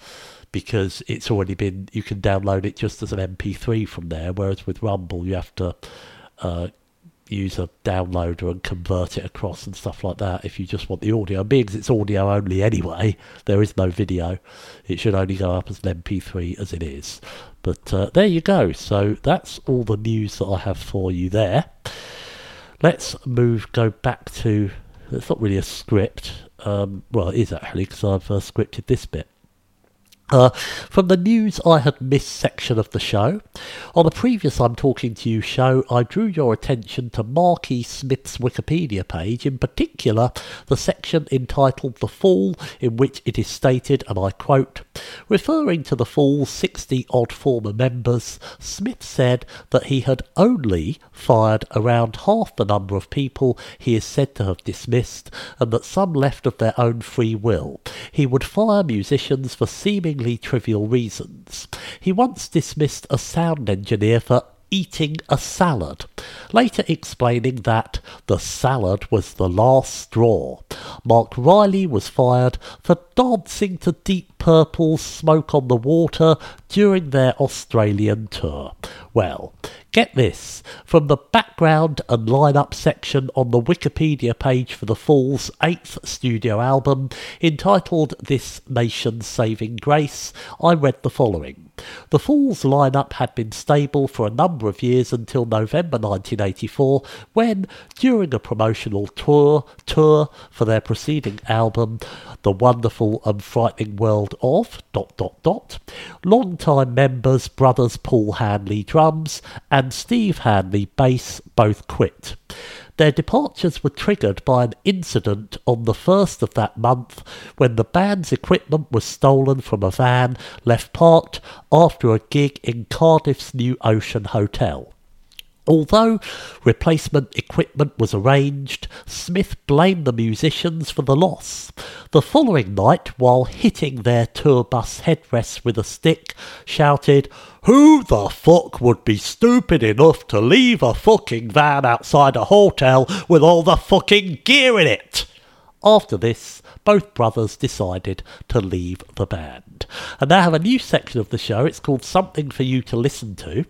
because it's already been, you can download it just as an M P three from there, whereas with Rumble you have to uh, use a downloader and convert it across and stuff like that if you just want the audio. And being as it's audio only anyway, there is no video. It should only go up as an M P three as it is. But uh, there you go. So that's all the news that I have for you there. Let's move, go back to, it's not really a script. Um, well, it is actually, because I've uh, scripted this bit. Uh, from the News I Had Missed section of the show. On a previous I'm Talking to You show, I drew your attention to Mark E. Smith's Wikipedia page, in particular the section entitled The Fall, in which it is stated, and I quote, referring to the Fall's sixty-odd former members, Smith said that he had only fired around half the number of people he is said to have dismissed, and that some left of their own free will. He would fire musicians for seeming trivial reasons. He once dismissed a sound engineer for eating a salad, later explaining that the salad was the last straw. Mark Riley was fired for dancing to Deep Purple's Smoke on the Water during their Australian tour. Well, get this, from the background and lineup section on the Wikipedia page for the Fall's eighth studio album, entitled This Nation's Saving Grace, I read the following. The Fall's lineup had been stable for a number of years until November nineteen eighty-four, when, during a promotional tour tour for their preceding album, The Wonderful and Frightening World of... dot dot dot, long-time members brothers Paul Hanley drums and Steve Hanley bass both quit. Their departures were triggered by an incident on the first of that month when the band's equipment was stolen from a van left parked after a gig in Cardiff's New Ocean Hotel. Although replacement equipment was arranged, Smith blamed the musicians for the loss. The following night, while hitting their tour bus headrests with a stick, shouted, "Who the fuck would be stupid enough to leave a fucking van outside a hotel with all the fucking gear in it?" After this, both brothers decided to leave the band. And now I have a new section of the show. It's called Something for You to Listen to.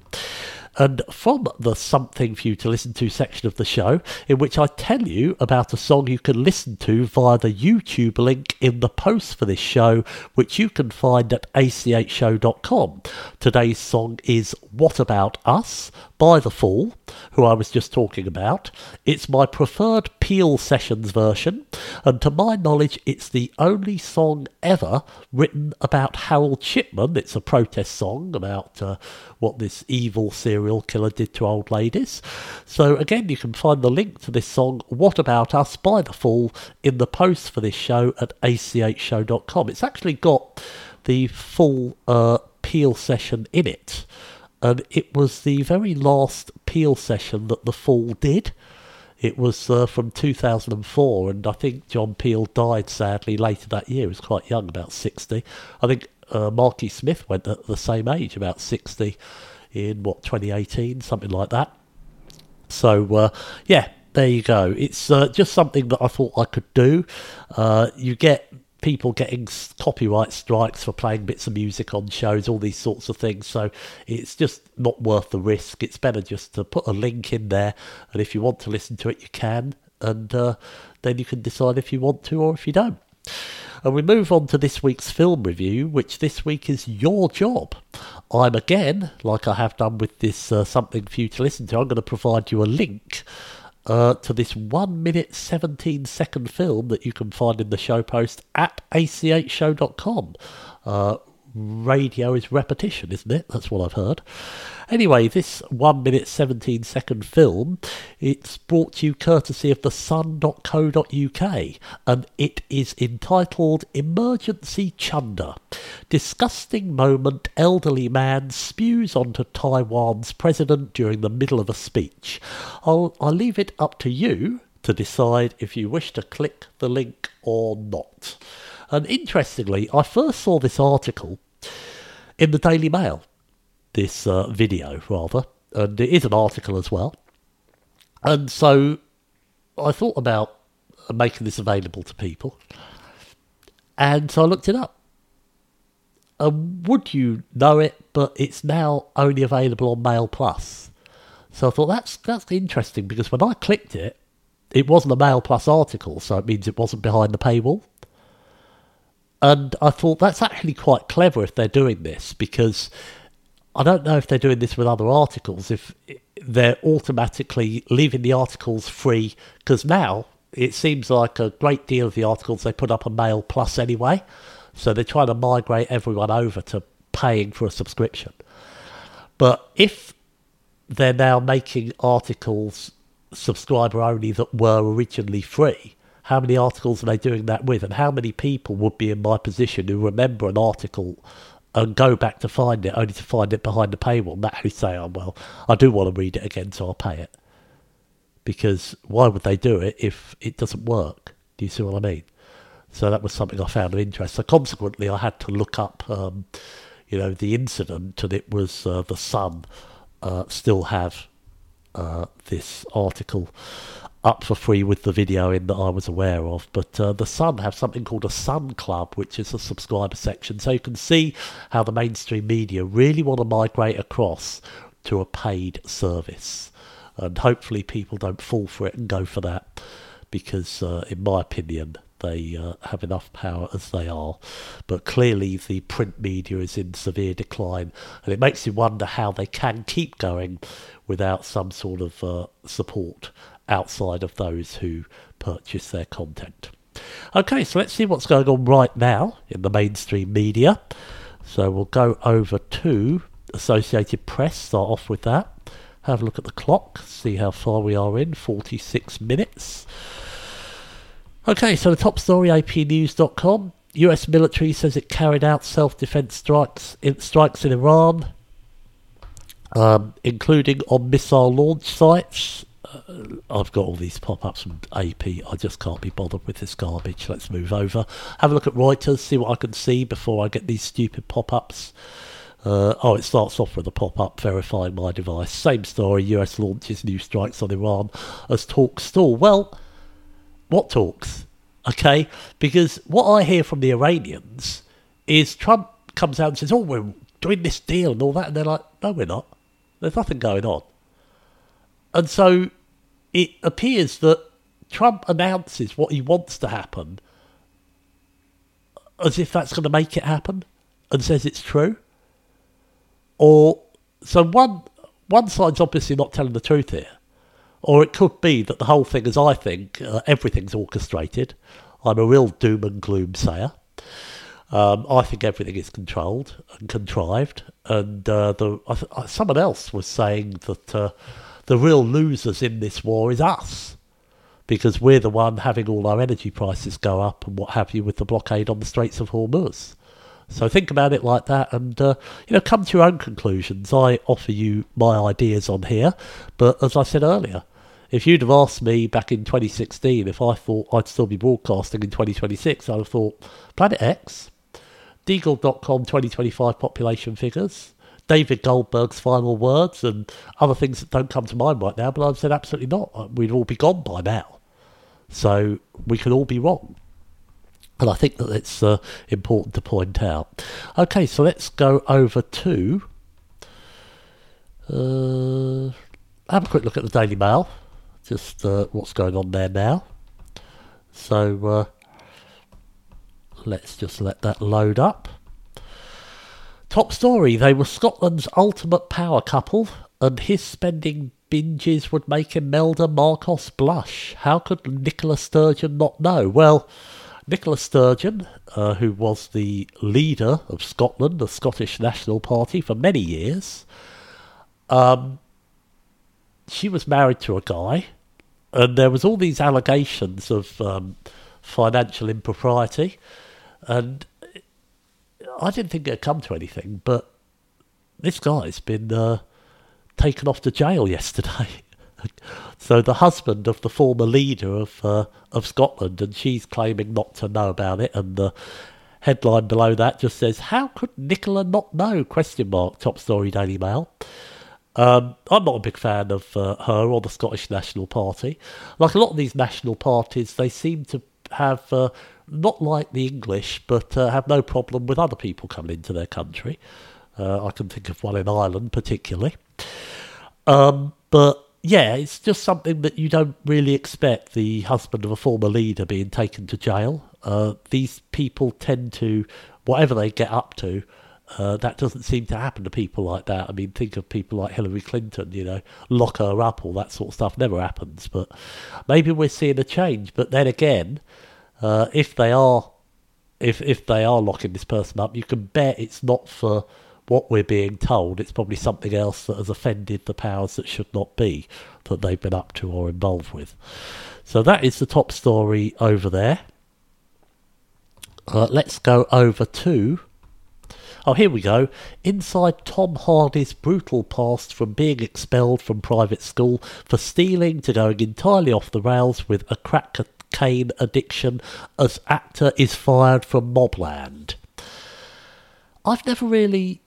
And from the Something for You to Listen to section of the show, in which I tell you about a song you can listen to via the YouTube link in the post for this show, which you can find at a c h show dot com. Today's song is What About Us by The Fall, who I was just talking about. It's my preferred Peel Sessions version, and to my knowledge it's the only song ever written about Harold Shipman. It's a protest song about uh, what this evil serial killer did to old ladies. So again, you can find the link to this song, What About Us by The Fall, in the post for this show at a c h show dot com. It's actually got the full uh, Peel session in it. And it was the very last Peel session that The Fall did. It was uh, from two thousand four, and I think John Peel died sadly later that year. He was quite young, about sixty. I think uh, Marky Smith went at the same age, about sixty, in, what, twenty eighteen, something like that. So, uh, yeah, there you go. It's uh, just something that I thought I could do. Uh, you get people getting copyright strikes for playing bits of music on shows, all these sorts of things, so it's just not worth the risk. It's better just to put a link in there, and if you want to listen to it you can, and uh, then you can decide if you want to or if you don't. And we move on to this week's film review, which this week is Your Job. I'm again, like I have done with this uh, Something for You to Listen to, I'm going to provide you a link Uh, to this one minute seventeen second film that you can find in the show post at a c h show dot com. Uh, radio is repetition, isn't it? That's what I've heard. Anyway, this one minute seventeen second film, it's brought to you courtesy of the sun dot co dot u k, and it is entitled Emergency Chunder. Disgusting moment elderly man spews onto Taiwan's president during the middle of a speech. I'll, I'll leave it up to you to decide if you wish to click the link or not. And interestingly, I first saw this article in the Daily Mail, this uh, video rather, and it is an article as well. And so I thought about making this available to people, and so I looked it up. And would you know it, but it's now only available on Mail Plus. So I thought that's that's interesting, because when I clicked it, it wasn't a Mail Plus article, so it means it wasn't behind the paywall. And I thought that's actually quite clever if they're doing this, because I don't know if they're doing this with other articles, if they're automatically leaving the articles free, because now it seems like a great deal of the articles they put up on Mail Plus anyway. So they're trying to migrate everyone over to paying for a subscription. But if they're now making articles subscriber only that were originally free, how many articles are they doing that with? And how many people would be in my position who remember an article and go back to find it, only to find it behind the paywall, and naturally say, oh, well, I do want to read it again, so I'll pay it. Because why would they do it if it doesn't work? Do you see what I mean? So that was something I found of interest. So consequently, I had to look up, um, you know, the incident, and it was uh, the Sun uh, still have uh, this article up for free with the video in that I was aware of. But uh, the Sun have something called a Sun Club, which is a subscriber section. So you can see how the mainstream media really want to migrate across to a paid service. And hopefully people don't fall for it and go for that, because uh, in my opinion, they uh, have enough power as they are. But clearly the print media is in severe decline, and it makes you wonder how they can keep going without some sort of uh, support outside of those who purchase their content. Okay, so let's see what's going on right now in the mainstream media. So we'll go over to Associated Press, start off with that. Have a look at the clock, see how far we are in, forty-six minutes. Okay, so the top story, A P news dot com. U S military says it carried out self-defense strikes in, strikes in Iran, um, including on missile launch sites. Uh, I've got all these pop-ups from A P. I just can't be bothered with this garbage. Let's move over. Have a look at Reuters, see what I can see before I get these stupid pop-ups. Uh, oh, it starts off with a pop-up verifying my device. Same story, U S launches new strikes on Iran as talks stall. Well, what talks? Okay, because what I hear from the Iranians is Trump comes out and says, oh, we're doing this deal and all that, and they're like, no, we're not. There's nothing going on. And so it appears that Trump announces what he wants to happen as if that's going to make it happen, and says it's true. Or, so one one side's obviously not telling the truth here. Or it could be that the whole thing, as I think, uh, everything's orchestrated. I'm a real doom and gloom sayer. Um, I think everything is controlled and contrived. And uh, the I th- someone else was saying that uh, the real losers in this war is us, because we're the one having all our energy prices go up and what have you with the blockade on the Straits of Hormuz. So think about it like that, and uh, you know, come to your own conclusions. I offer you my ideas on here, but as I said earlier, if you'd have asked me back in twenty sixteen if I thought I'd still be broadcasting in twenty twenty-six, I'd have thought Planet X, Deagle dot com twenty twenty-five population figures, David Goldberg's final words, and other things that don't come to mind right now. But I've said absolutely not. We'd all be gone by now, so we could all be wrong. And I think that it's uh, important to point out. Okay, so let's go over to... Uh, have a quick look at the Daily Mail. Just uh, what's going on there now. So uh, let's just let that load up. Top story. They were Scotland's ultimate power couple, and his spending binges would make Imelda Marcos blush. How could Nicola Sturgeon not know? Well... Nicola Sturgeon, uh, who was the leader of Scotland, the Scottish National Party, for many years, um, she was married to a guy, and there was all these allegations of um, financial impropriety, and I didn't think it'd come to anything, but this guy's been uh, taken off to jail yesterday. So the husband of the former leader of uh, of Scotland, and she's claiming not to know about it, and the headline below that just says, how could Nicola not know? Question mark, top story Daily Mail. Um, I'm not a big fan of uh, her or the Scottish National Party. Like a lot of these national parties, they seem to have uh, not like the English, but uh, have no problem with other people coming into their country. Uh, I can think of one in Ireland particularly. Um, but yeah, it's just something that you don't really expect, the husband of a former leader being taken to jail. Uh, these people tend to, whatever they get up to, uh, that doesn't seem to happen to people like that. I mean, think of people like Hillary Clinton, you know, lock her up, all that sort of stuff never happens. But maybe we're seeing a change. But then again, uh, if they are, if if they are locking this person up, you can bet it's not for what we're being told. It's probably something else that has offended the powers that should not be, that they've been up to or involved with. So that is the top story over there. Uh, let's go over to... Oh, here we go. Inside Tom Hardy's brutal past, from being expelled from private school for stealing to going entirely off the rails with a crack cocaine addiction as actor is fired from Mobland. I've never really...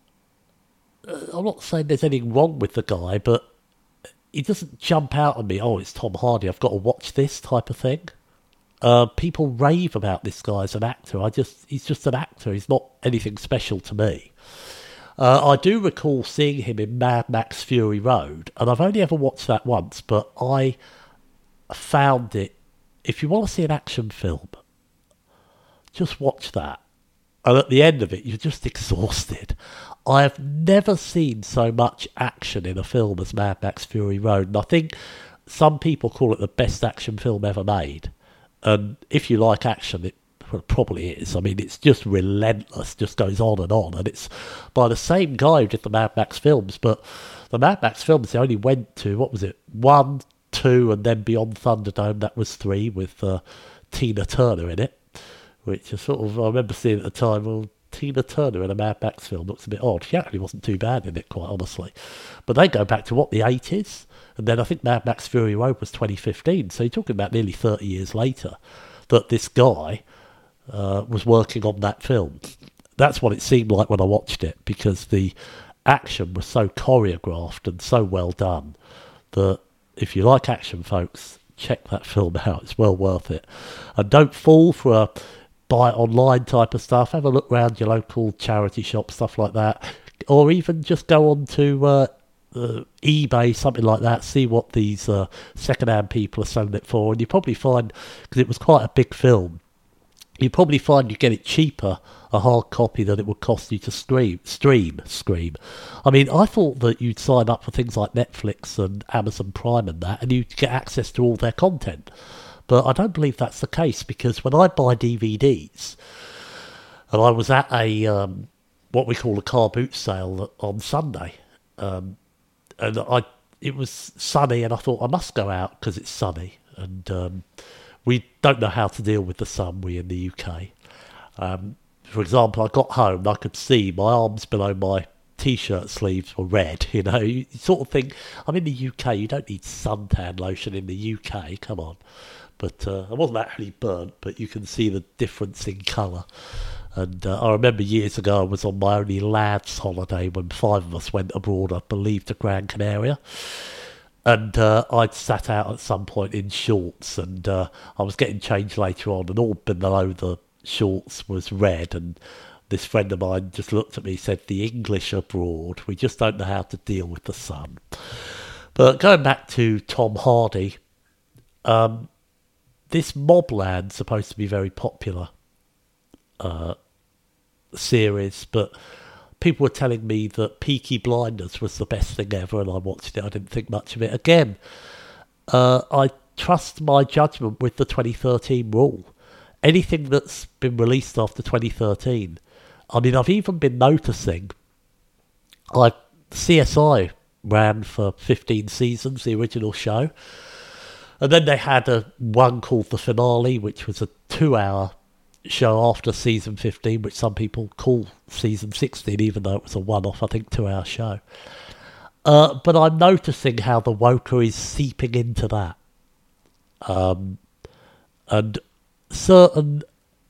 Uh, I'm not saying there's anything wrong with the guy, but he doesn't jump out at me, oh, it's Tom Hardy, I've got to watch this type of thing. Uh, people rave about this guy as an actor. I just, he's just an actor. He's not anything special to me. Uh, I do recall seeing him in Mad Max Fury Road, and I've only ever watched that once, but I found it, if you want to see an action film, just watch that. And at the end of it, you're just exhausted. I have never seen so much action in a film as Mad Max Fury Road, and I think some people call it the best action film ever made. And if you like action, it probably is. I mean, it's just relentless, just goes on and on. And it's by the same guy who did the Mad Max films, but the Mad Max films, they only went to, what was it, one, two, and then Beyond Thunderdome, that was three, with uh, Tina Turner in it, which is sort of, I remember seeing at the time, well, Tina Turner in a Mad Max film looks a bit odd. She actually wasn't too bad in it, quite honestly. But they go back to, what, the eighties? And then I think Mad Max Fury Road was twenty fifteen, so you're talking about nearly thirty years later that this guy uh, was working on that film. That's what it seemed like when I watched it, because the action was so choreographed and so well done that if you like action, folks, check that film out. It's well worth it. And don't fall for a buy it online type of stuff. Have a look around your local charity shop, stuff like that. Or even just go on to... Uh, Uh, eBay, something like that, see what these uh, second-hand people are selling it for, and you probably find, because it was quite a big film, you probably find you get it cheaper, a hard copy, than it would cost you to stream, stream, stream. I mean, I thought that you'd sign up for things like Netflix and Amazon Prime and that, and you'd get access to all their content. But I don't believe that's the case, because when I buy D V Ds, and I was at a, um, what we call a car boot sale on Sunday, um, and I, it was sunny, and I thought I must go out because it's sunny. And um, we don't know how to deal with the sun, we in the U K. Um, for example, I got home and I could see my arms below my T-shirt sleeves were red. You know, you sort of think, I'm in the U K, you don't need suntan lotion in the U K, come on. But uh, I wasn't actually burnt, but you can see the difference in colour. And uh, I remember years ago I was on my only lads holiday when five of us went abroad, I believe, to Gran Canaria. And uh, I'd sat out at some point in shorts, and uh, I was getting changed later on, and all below the shorts was red. And this friend of mine just looked at me and said, the English abroad, we just don't know how to deal with the sun. But going back to Tom Hardy, um, this Mobland's supposed to be very popular. Uh, series, but people were telling me that Peaky Blinders was the best thing ever, and I watched it. I didn't think much of it. Again, uh, I trust my judgment with the twenty thirteen rule. Anything that's been released after twenty thirteen, I mean, I've even been noticing, like C S I ran for fifteen seasons, the original show, and then they had a one called The Finale, which was a two-hour show after season fifteen, which some people call season sixteen, even though it was a one-off, I think, two-hour show. Uh, but I'm noticing how the woker is seeping into that. Um, and certain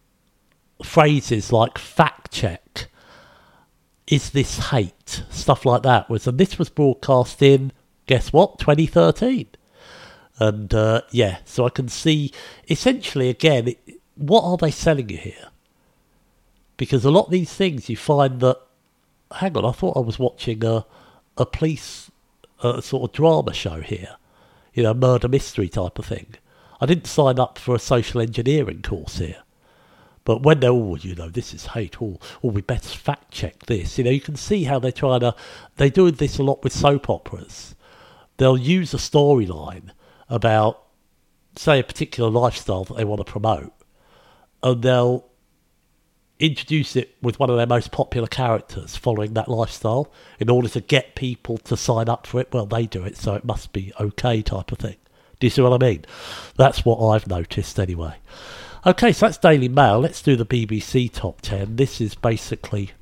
phrases like fact check, is this hate, stuff like that was, and this was broadcast in, guess what, twenty thirteen. And uh, yeah, so I can see, essentially, again, it, what are they selling you here? Because a lot of these things you find that, hang on, I thought I was watching a, a police uh, sort of drama show here, you know, murder mystery type of thing. I didn't sign up for a social engineering course here. But when they're all, you know, this is hate, or, or we better fact check this, you know, you can see how they're trying to, they do this a lot with soap operas. They'll use a storyline about, say, a particular lifestyle that they want to promote, and they'll introduce it with one of their most popular characters following that lifestyle in order to get people to sign up for it. Well, they do it, so it must be okay type of thing. Do you see what I mean? That's what I've noticed anyway. Okay, so that's Daily Mail. Let's do the B B C Top ten. This is basically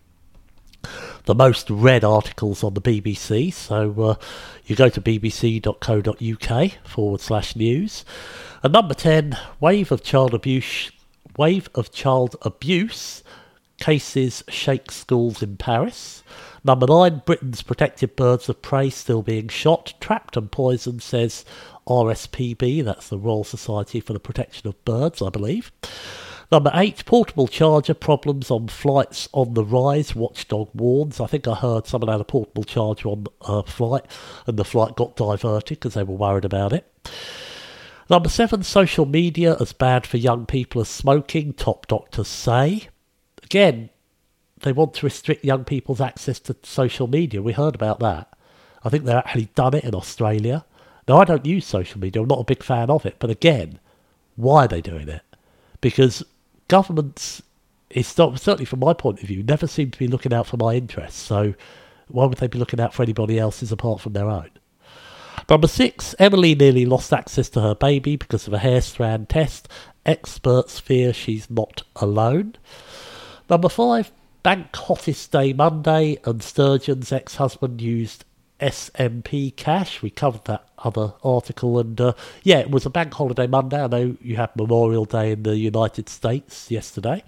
the most read articles on the B B C. So uh, you go to bbc.co.uk forward slash news. And number ten, wave of child abuse, wave of child abuse cases shake schools in Paris. Number nine, Britain's protected birds of prey still being shot, trapped and poisoned, says R S P B, that's the Royal Society for the Protection of Birds, I believe. Number eight, portable charger problems on flights on the rise, Watchdog warns. I think I heard someone had a portable charger on a flight and the flight got diverted because they were worried about it. Number seven, social media as bad for young people as smoking, top doctors say. Again, they want to restrict young people's access to social media. We heard about that. I think they've actually done it in Australia. Now, I don't use social media. I'm not a big fan of it. But again, why are they doing it? Because governments, it's not, certainly from my point of view, never seem to be looking out for my interests. So why would they be looking out for anybody else's apart from their own? Number six, Emily nearly lost access to her baby because of a hair strand test. Experts fear she's not alone. Number five, bank hottest day Monday and Sturgeon's ex-husband used S M P cash. We covered that other article, and uh, yeah, it was a bank holiday Monday. I know you had Memorial Day in the United States yesterday.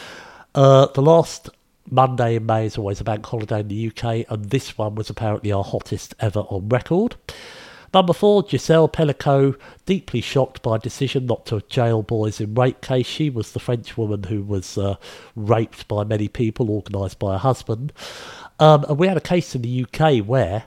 Uh, the last Monday in May is always a bank holiday in the U K, and this one was apparently our hottest ever on record. Number four, Giselle Pellicot, deeply shocked by a decision not to jail boys in rape case. She was the French woman who was uh, raped by many people, organised by her husband. Um, and we had a case in the U K where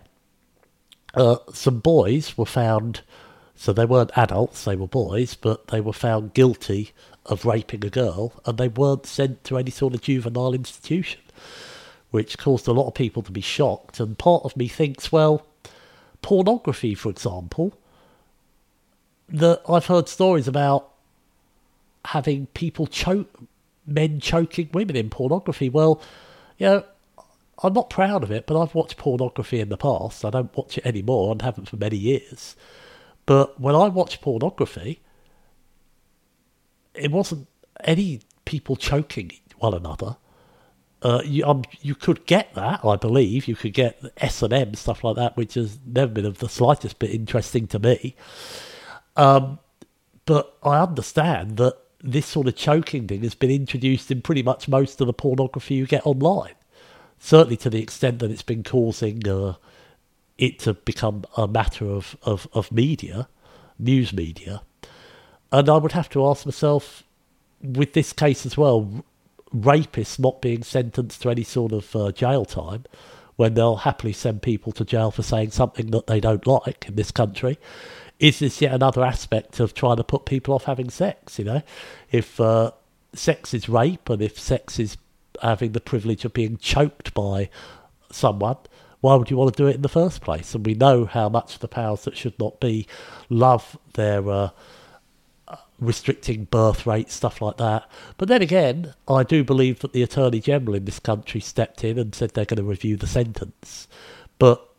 uh, some boys were found, so they weren't adults, they were boys, but they were found guilty of raping a girl, and they weren't sent to any sort of juvenile institution, which caused a lot of people to be shocked. And part of me thinks, well, pornography, for example, that I've heard stories about having people choke, men choking women in pornography. Well, you know, I'm not proud of it, but I've watched pornography in the past. I don't watch it anymore and haven't for many years. But when I watched pornography, it wasn't any people choking one another. Uh, you, um, you could get that, I believe. You could get S and M, stuff like that, which has never been of the slightest bit interesting to me. Um, but I understand that this sort of choking thing has been introduced in pretty much most of the pornography you get online. Certainly to the extent that it's been causing uh, it to become a matter of, of, of media, news media. And I would have to ask myself, with this case as well, rapists not being sentenced to any sort of uh, jail time, when they'll happily send people to jail for saying something that they don't like in this country, is this yet another aspect of trying to put people off having sex? You know, if uh, sex is rape, and if sex is having the privilege of being choked by someone, why would you want to do it in the first place? And we know how much the powers that should not be love their uh, restricting birth rates, stuff like that. But then again, I do believe that the Attorney General in this country stepped in and said they're going to review the sentence. But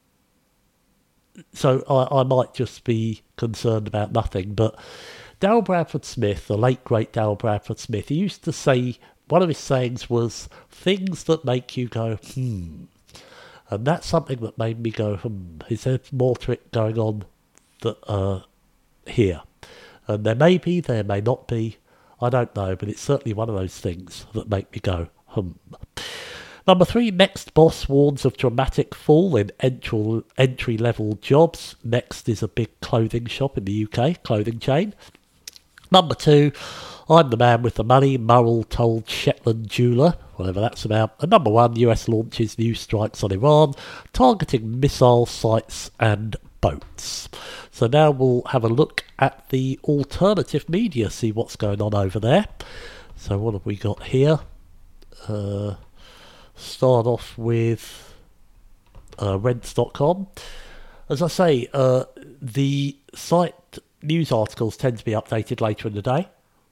so I, I might just be concerned about nothing. But Darryl Bradford Smith, the late great Darryl Bradford Smith, he used to say, one of his sayings was, things that make you go, hmm. And that's something that made me go, hmm. He said more to it going on that, uh, here. And there may be, there may not be, I don't know, but it's certainly one of those things that make me go, hmm. Number three, Next boss warns of dramatic fall in entry, entry-level jobs. Next is a big clothing shop in the U K, clothing chain. Number two, I'm the man with the money, Murrell told Shetland jeweller, whatever that's about. And number one, U S launches new strikes on Iran, targeting missile sites and boats. So now we'll have a look at the alternative media, see what's going on over there. So what have we got here? Uh... Start off with uh, rents dot com. As I say, uh, the site news articles tend to be updated later in the day.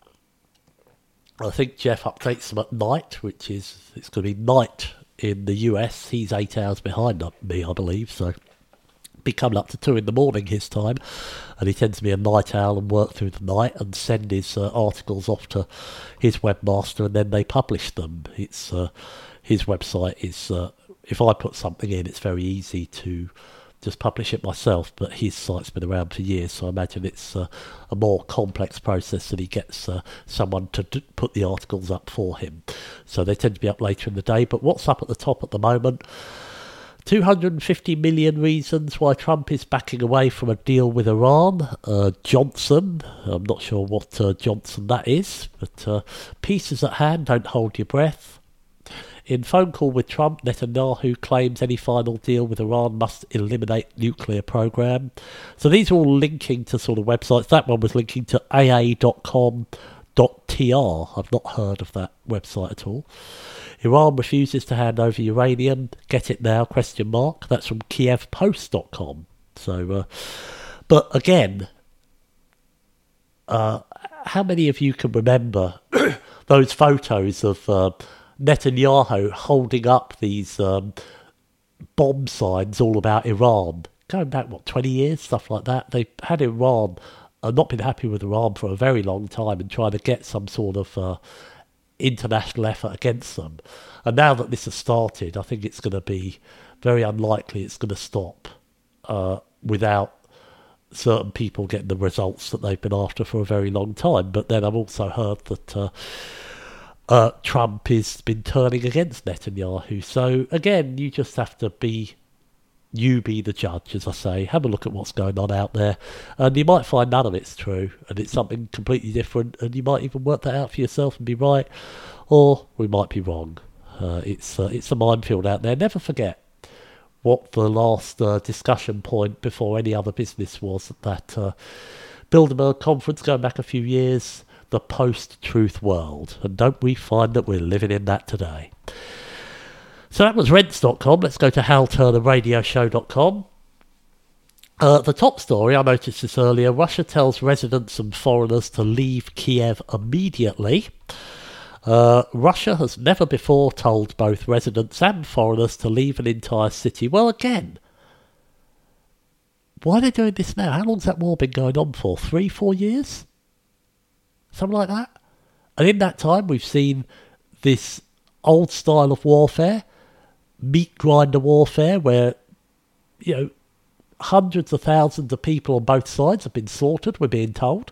I think Jeff updates them at night, which is, it's going to be night in the U S. He's eight hours behind me, I believe, so be coming up to two in the morning his time, and he tends to be a night owl and work through the night and send his uh, articles off to his webmaster, and then they publish them. It's uh, his website is, uh, if I put something in, it's very easy to just publish it myself, but his site's been around for years, so I imagine it's uh, a more complex process that he gets uh, someone to d- put the articles up for him. So they tend to be up later in the day, but what's up at the top at the moment? two hundred fifty million reasons why Trump is backing away from a deal with Iran. Uh, Johnson, I'm not sure what uh, Johnson that is, but uh, pieces at hand, don't hold your breath. In phone call with Trump, Netanyahu claims any final deal with Iran must eliminate nuclear program. So these are all linking to sort of websites. That one was linking to A A dot com dot T R. I've not heard of that website at all. Iran refuses to hand over uranium. Get it now, question mark. That's from Kiev Post dot com. So, uh, but again, uh, how many of you can remember those photos of uh, Netanyahu holding up these um, bomb signs all about Iran? Going back, what, twenty years, stuff like that. They had Iran, uh, not been happy with Iran for a very long time and trying to get some sort of uh, international effort against them. And now that this has started, I think it's going to be very unlikely it's going to stop uh, without certain people getting the results that they've been after for a very long time. But then I've also heard that uh, uh, Trump has been turning against Netanyahu. So again, you just have to be, you be the judge, as I say. Have a look at what's going on out there. And you might find none of it's true, and it's something completely different, and you might even work that out for yourself and be right, or we might be wrong. Uh, it's, uh, it's a minefield out there. Never forget what the last uh, discussion point before any other business was at that uh, Bilderberg conference going back a few years, the post-truth world. And don't we find that we're living in that today? So that was rents dot com. Let's go to hal turner radio show dot com. Uh, the top story, I noticed this earlier, Russia tells residents and foreigners to leave Kiev immediately. Uh, Russia has never before told both residents and foreigners to leave an entire city. Well, again, why are they doing this now? How long's that war been going on for? Three, four years? Something like that? And in that time, we've seen this old style of warfare, meat grinder warfare, where, you know, hundreds of thousands of people on both sides have been slaughtered, we're being told.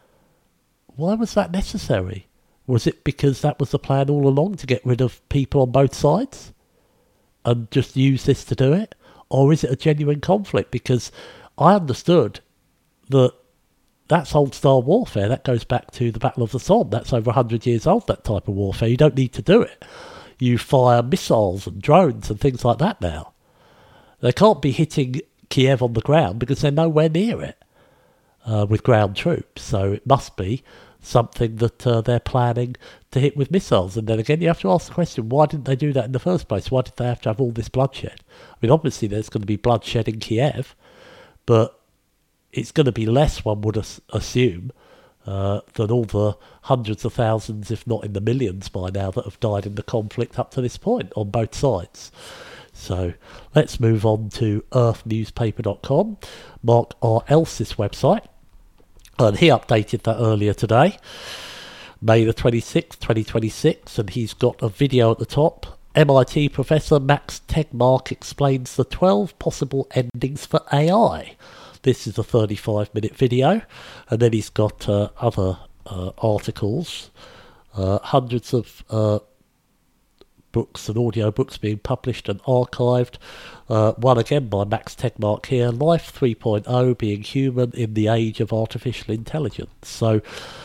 Why was that necessary? Was it because that was the plan all along, to get rid of people on both sides and just use this to do it? Or is it a genuine conflict? Because I understood that that's old-style warfare. That goes back to the Battle of the Somme. That's over one hundred years old, that type of warfare. You don't need to do it. You fire missiles and drones and things like that now. They can't be hitting Kiev on the ground because they're nowhere near it uh, with ground troops. So it must be something that uh, they're planning to hit with missiles. And then again, you have to ask the question, why didn't they do that in the first place? Why did they have to have all this bloodshed? I mean, obviously there's going to be bloodshed in Kiev, but it's going to be less, one would as- assume, uh, than all the hundreds of thousands, if not in the millions by now, that have died in the conflict up to this point on both sides. So let's move on to earth newspaper dot com, Mark R. Elsis' website. And he updated that earlier today, May the twenty-sixth, twenty twenty-six, and he's got a video at the top. M I T professor Max Tegmark explains the twelve possible endings for A I. This is a thirty-five minute video, and then he's got uh, other uh, articles, uh, hundreds of uh, books and audio books being published and archived. Uh, one again by Max Tegmark here, Life three point oh, Being Human in the Age of Artificial Intelligence. So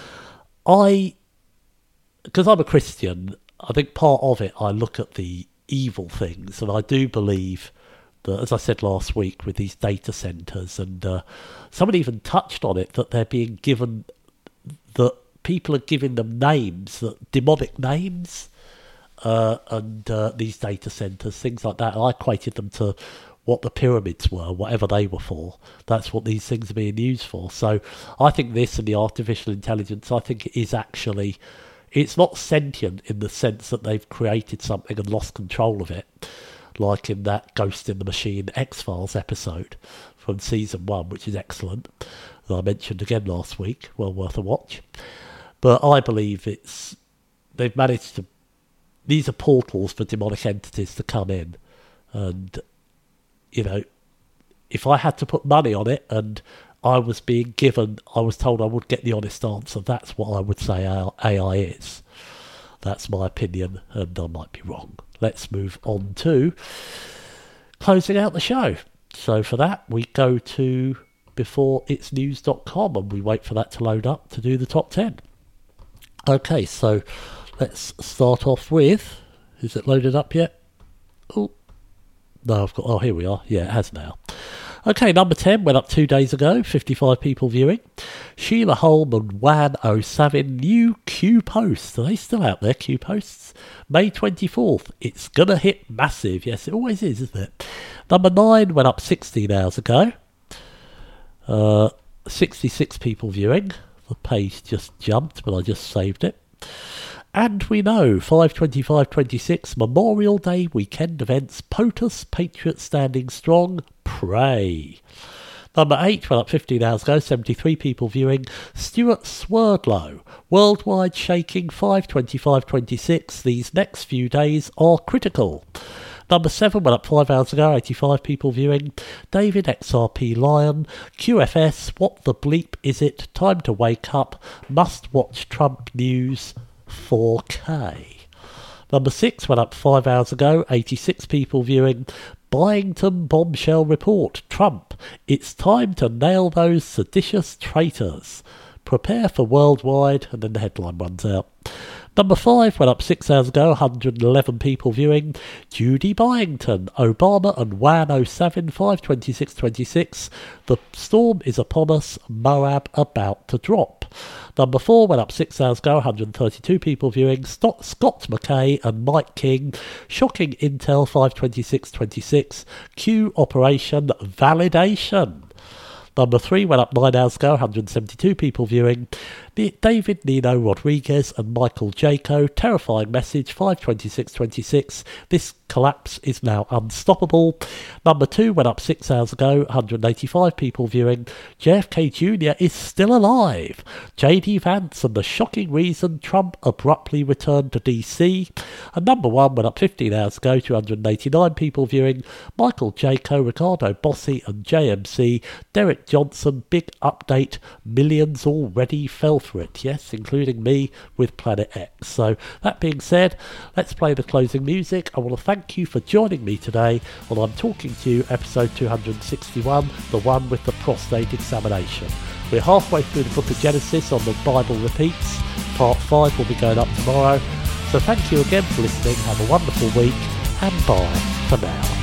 I, because I'm a Christian, I think part of it, I look at the evil things, and I do believe that, as I said last week, with these data centres, and uh, somebody even touched on it, that they're being given, that people are giving them names, that demonic names, uh, and uh, these data centres, things like that. And I equated them to what the pyramids were, whatever they were for. That's what these things are being used for. So I think this and the artificial intelligence, I think it is actually, it's not sentient in the sense that they've created something and lost control of it, like in that Ghost in the Machine X-Files episode from season one, which is excellent, that I mentioned again last week, well worth a watch. But I believe it's, they've managed to, these are portals for demonic entities to come in. And, you know, if I had to put money on it and I was being given, I was told I would get the honest answer, that's what I would say A I is. That's my opinion, and I might be wrong. Let's move on to closing out the show. So for that, we go to before its news dot com and we wait for that to load up to do the top ten. Okay, so let's start off with, is it loaded up yet? Oh, no, I've got, oh, here we are. Yeah, it has now. Okay, number ten went up two days ago, fifty-five people viewing. Sheila Holm and Juan O. Savin, new Q posts. Are they still out there, Q posts? May twenty-fourth. It's gonna hit massive. Yes, it always is, isn't it? Number nine went up sixteen hours ago. Uh, sixty-six people viewing. The page just jumped, but I just saved it. And we know, five twenty-five twenty-six, Memorial Day weekend events, POTUS, Patriots standing strong, pray. Number eight went up fifteen hours ago, seventy-three people viewing. Stuart Swerdlow, worldwide shaking, five twenty-five twenty-six, these next few days are critical. Number seven went up five hours ago, eighty-five people viewing. David X R P Lyon, Q F S, what the bleep is it? Time to wake up, must watch Trump news, four K. Number six went up five hours ago, eighty-six people viewing. Byington bombshell report, Trump, it's time to nail those seditious traitors. Prepare for worldwide, and then the headline runs out. Number five went up six hours ago, one hundred eleven people viewing. Judy Byington, Obama and Juan O. Savin, five twenty-six twenty-six. The storm is upon us, Moab about to drop. Number four went up six hours ago, one hundred thirty-two people viewing. Scott, Scott McKay and Mike King, shocking intel, five twenty-six twenty-six. Q operation validation. Number three went up nine hours ago, one hundred seventy-two people viewing. David Nino Rodriguez and Michael Jaco, terrifying message, five twenty-six twenty-six. This collapse is now unstoppable. Number two went up six hours ago, one hundred eighty-five people viewing. J F K Junior is still alive. J D Vance and the shocking reason Trump abruptly returned to D C. And number one went up fifteen hours ago, two hundred eighty-nine people viewing. Michael Jaco, Ricardo Bossi and J M C. Derek Johnson, big update, millions already fell for it, yes, including me with Planet X. So that being said, let's play the closing music. I want to thank you for joining me today while I'm talking to you, episode two hundred sixty-one, the one with the prostate examination. We're halfway through the book of Genesis on the Bible Repeats. Part five will be going up tomorrow. So thank you again for listening, have a wonderful week, and bye for now.